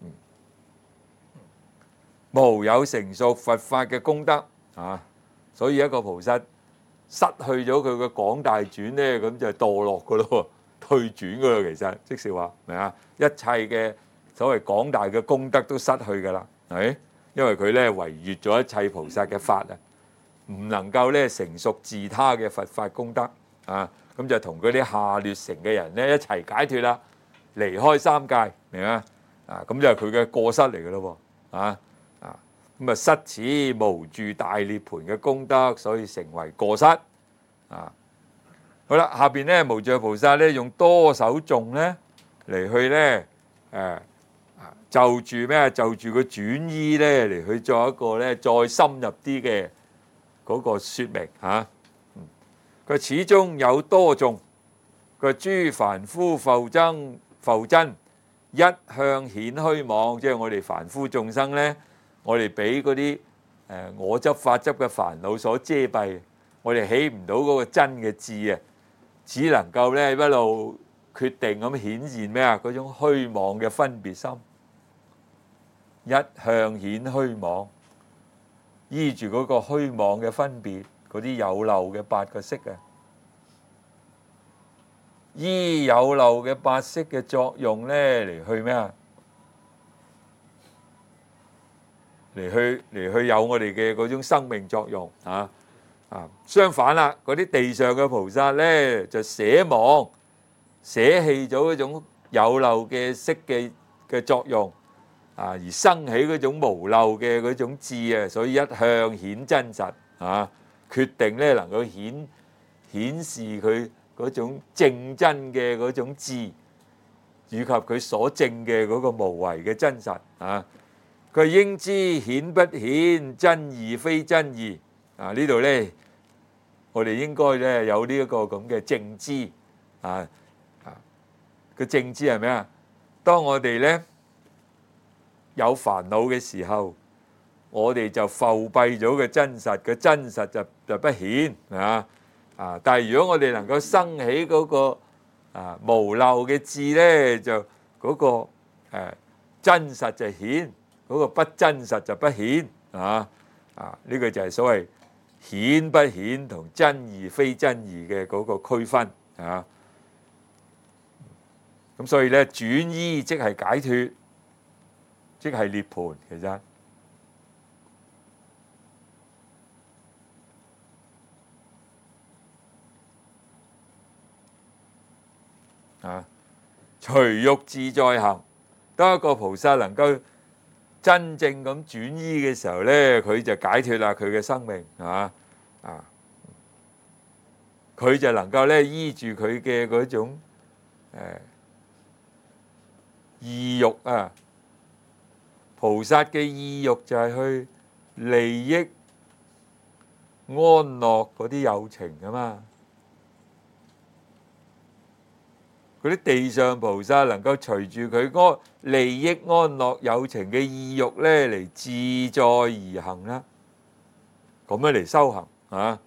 Speaker 1: 無有成熟佛法嘅功德啊，所以一個菩薩失去咗佢嘅廣大轉咧，咁就墮落噶咯，退轉噶咯，其實即是話明啊，一切嘅所謂廣大嘅功德都失去噶啦，係，因為佢咧違越咗一切菩薩嘅法啊，唔能夠咧成熟自他嘅佛法功德啊，咁就同嗰啲下劣乘嘅人咧一齊解脫啦，離開三界，明啊？啊，咁就係佢嘅過失嚟嘅咯喎，咁啊失此無住大涅槃嘅功德，所以成為過失啊。好啦，下邊咧無著菩薩咧用多首頌咧嚟去咧就住咩？就住個轉依咧嚟去做一個咧再深入啲嘅嗰個説明嚇。佢始終有多頌，佢諸凡夫復真一向顯虛妄，即係我哋凡夫眾生咧，我哋俾嗰啲我執法執嘅煩惱所遮蔽，我哋起唔到嗰個真嘅智啊，只能夠咧一路決定咁顯現咩啊？嗰種虛妄嘅分別心，一向顯虛妄，依住嗰個虛妄嘅分別，嗰啲有漏嘅八個識啊，依有漏嘅八識嘅作用咧嚟去咩啊？嚟去有我哋嘅嗰種生命作用啊！相反啦，嗰啲地上嘅菩薩咧就捨忘，捨棄咗嗰種有漏嘅識嘅作用啊，而生起嗰種無漏嘅嗰種智啊，所以一向顯真實啊，決定咧能夠顯示佢嗰種正真嘅嗰種智，以及佢所證嘅嗰個無為嘅真實啊。佢應知顯不顯，真義非真義啊！呢度咧，我哋應該咧有呢一個咁嘅正知啊！個正知係咩啊？當我哋咧有煩惱嘅時候，我哋就浮蔽咗個真實，個真實就不顯啊！但係如果我哋能夠生起嗰個無漏嘅智咧，就嗰個真實就顯。嗰個不真實就不顯呢個就係所謂顯不顯同真義非真義嘅嗰個區分咁所以咧轉依即係解脫，即係涅槃，其實隨欲自在行，當一個菩薩能夠真正咁轉依嘅時候咧，佢就解脫啦，佢嘅生命佢就能夠咧依住佢嘅嗰種意欲啊，菩薩嘅意欲就係去利益安樂嗰啲有情啊嘛。嗰啲地上菩薩能夠隨住佢利益安樂有情嘅意欲咧嚟自在而行啦，咁樣嚟修行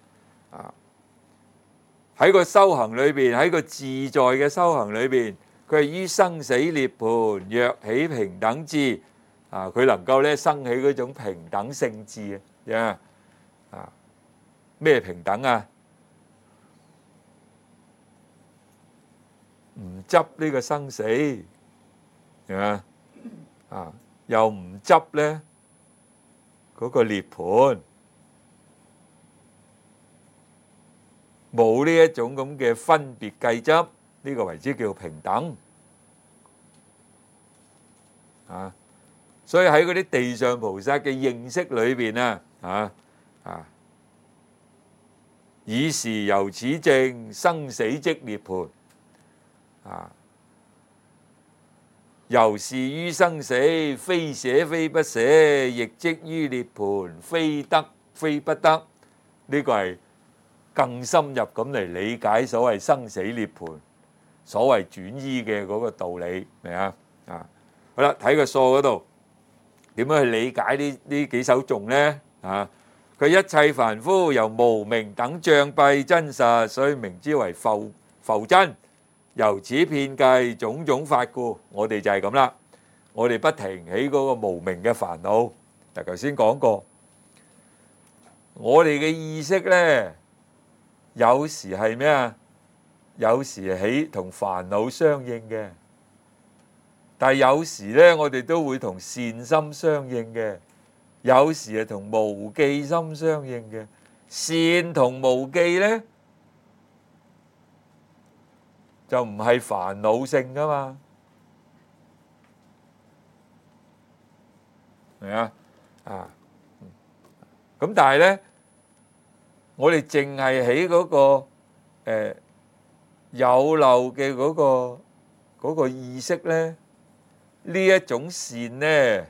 Speaker 1: 喺個修行裏邊，喺個自在嘅修行裏邊，佢係於生死涅槃若起平等智佢能夠咧生起嗰種平等性智咩平等啊？唔執呢個生死，又唔執咧嗰個涅槃，冇呢一種咁嘅分別計執，呢個為之叫平等所以喺嗰啲地上菩薩嘅認識裏邊以是由此證生死即涅槃。由是於生死，非捨非不捨，亦即於涅槃，非得非不得。呢個係更深入咁嚟理解所謂生死涅槃，所謂轉依嘅嗰個道理，明啊？好啦，睇個數嗰度， 點樣去理解呢幾首頌呢？佢一切凡夫由無明等障蔽真實，所以名之為浮真。由此遍計種種法故，我哋就係咁啦。我哋不停起嗰個無明嘅煩惱。嗱，頭先講過，我哋嘅意識呢，有時係咩啊？有時起同煩惱相應嘅，但係有時呢，我哋都會同善心相應嘅，有時係同無記心相應嘅。善同無記呢，就唔係煩惱性噶嘛，係咪啊？咁但係呢，我哋淨係喺嗰個有漏嘅嗰個意識呢，呢一種善呢，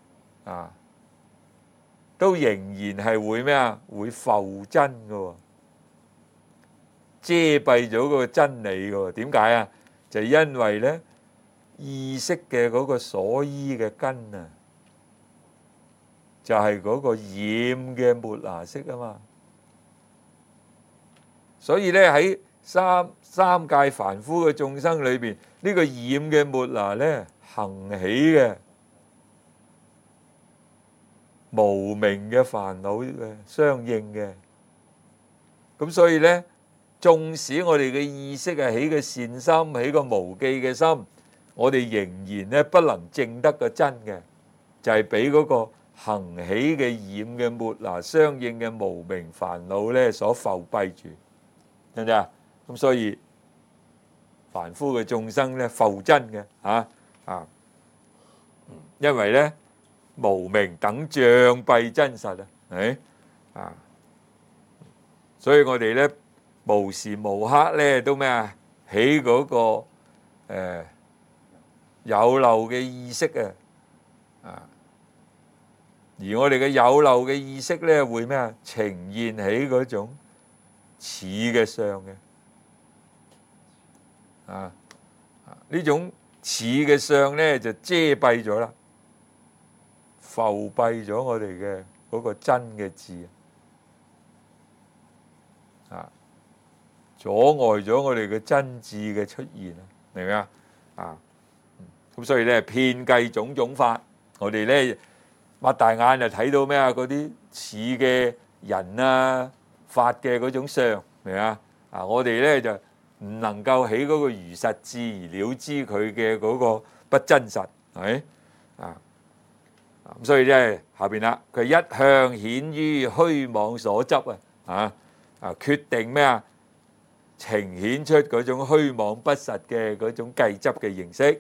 Speaker 1: 都仍然係會咩啊？會浮真嘅喎，遮蔽咗嗰個真理嘅喎。點解啊？就係因為呢意識嘅嗰個所依嘅根啊，就係嗰個染嘅末那識啊嘛。所以呢喺三界凡夫嘅眾生裏邊，呢個染嘅末那呢，行起嘅無明嘅煩惱嘅相應嘅。咁所以呢，縱使我哋嘅意識係起個善心，起個無記嘅心，我哋仍然呢不能證得個真嘅，就係俾嗰個行起嘅染嘅末那相應嘅無明煩惱呢所浮蔽住，得唔得啊？咁所以凡夫嘅眾生呢，浮真嘅因為呢無明等障蔽真實所以我哋呢無時無刻呢都咩啊？起嗰個有漏嘅意識而我哋嘅有漏嘅意識呢，會咩啊？呈現起嗰種似嘅相嘅呢種似嘅相呢，就遮蔽咗啦，浮蔽咗我哋嘅嗰個真嘅智阻礙咗我哋嘅真智嘅出現明唔明啊？咁所以呢，遍計種種法，我哋呢擘大眼就睇到咩啊？嗰啲似嘅人啊、法嘅嗰種相，明唔明啊？我哋呢就唔能夠起嗰個如實智而了知佢嘅嗰個不真實，係咪咁所以咧下邊啦，佢一向顯於虛妄所執決定咩啊？呈現出嗰種虛妄不實嘅嗰種計執嘅形式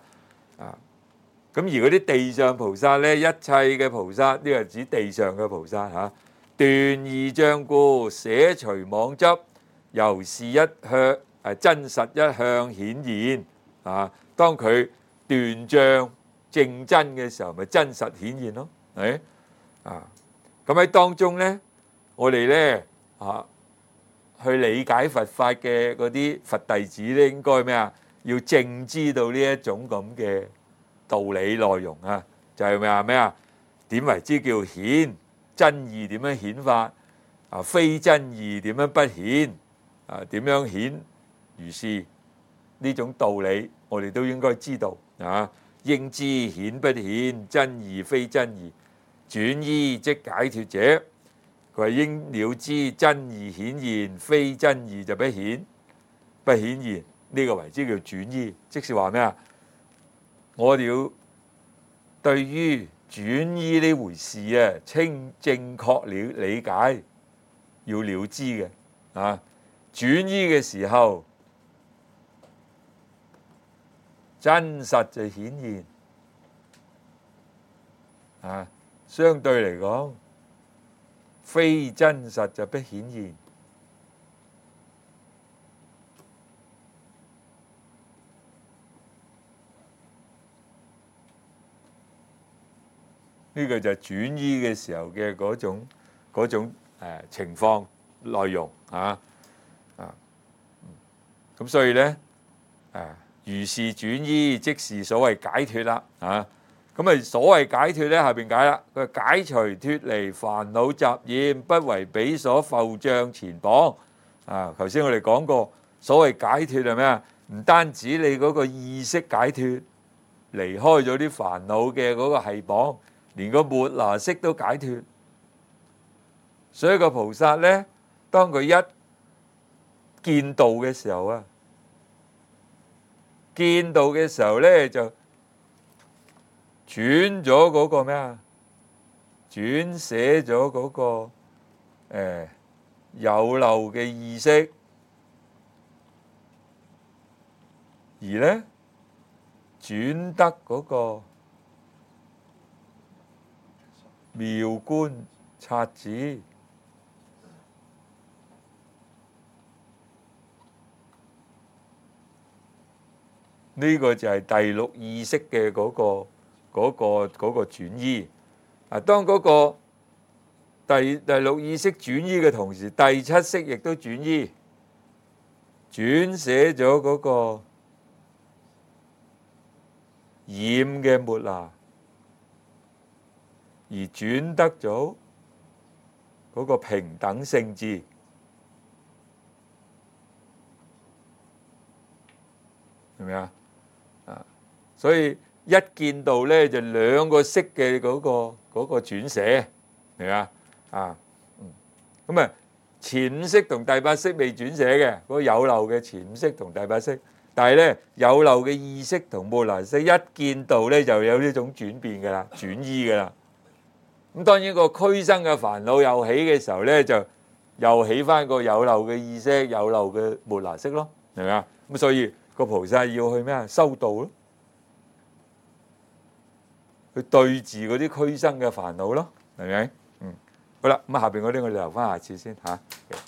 Speaker 1: 咁而嗰啲地上菩薩咧，一切嘅菩薩，呢個係指地上嘅菩薩斷二障故，捨除妄執，由是一向真實一向顯現當佢斷障證真嘅時候，咪真實顯現咯，係咁喺當中咧，我哋咧去理解佛法嘅嗰啲佛弟子咧，應該咩啊？要正知道呢一種咁嘅道理內容就係咩啊？點為之叫顯？真義點樣顯法？非真義點樣不顯？點樣顯？如是呢種道理，我哋都應該知道應知顯不顯？真義非真義，轉依即解脫者。佢話應了知真義顯現，非真義就不顯現。呢個為之叫轉依，即是話咩啊？我哋要對於轉依呢回事正確理解，要了知嘅轉依嘅時候，真實就顯現相對嚟講，非真實就不顯現。呢個就係轉依嘅時候嘅嗰種情況內容咁所以呢，如是轉依即是所謂解脫啦咁咁啊，所謂解脫咧，下邊解啦。佢話解除脫離煩惱雜染，不為彼所復障纏綁。啊，頭先我哋講過，所謂解脫係咩啊？唔單止你嗰個意識解脫，離開咗啲煩惱嘅嗰個繫綁，連個末那識都解脫。所以個菩薩咧，當佢一見道嘅時候啊，見道嘅時候咧就轉咗嗰個咩啊？轉寫咗嗰個有漏嘅意識，而咧轉得嗰個妙觀察智。呢個就係第六意識嘅嗰個轉依。啊，當嗰個第六意識轉依嘅同時，第七識亦都轉依，轉寫咗嗰個染嘅末那，而轉得咗嗰個平等性智。係咪啊？所以一見道咧，就兩個識嘅嗰個轉寫，係咪啊？咁啊，前五識同第八識未轉寫嘅，嗰個有漏嘅前五識同第八識，但係咧有漏嘅意識同末那識一見道咧，就有呢種轉變㗎啦，轉依㗎啦。咁當然個俱生嘅煩惱又起嘅時候咧，就又起翻個有漏嘅意識、有漏嘅末那識咯，係咪啊？咁所以個菩薩要去咩啊？修道咯，去對治嗰啲俱生嘅煩惱咯，係咪？好啦，咁下邊嗰啲我哋留翻下次先嚇。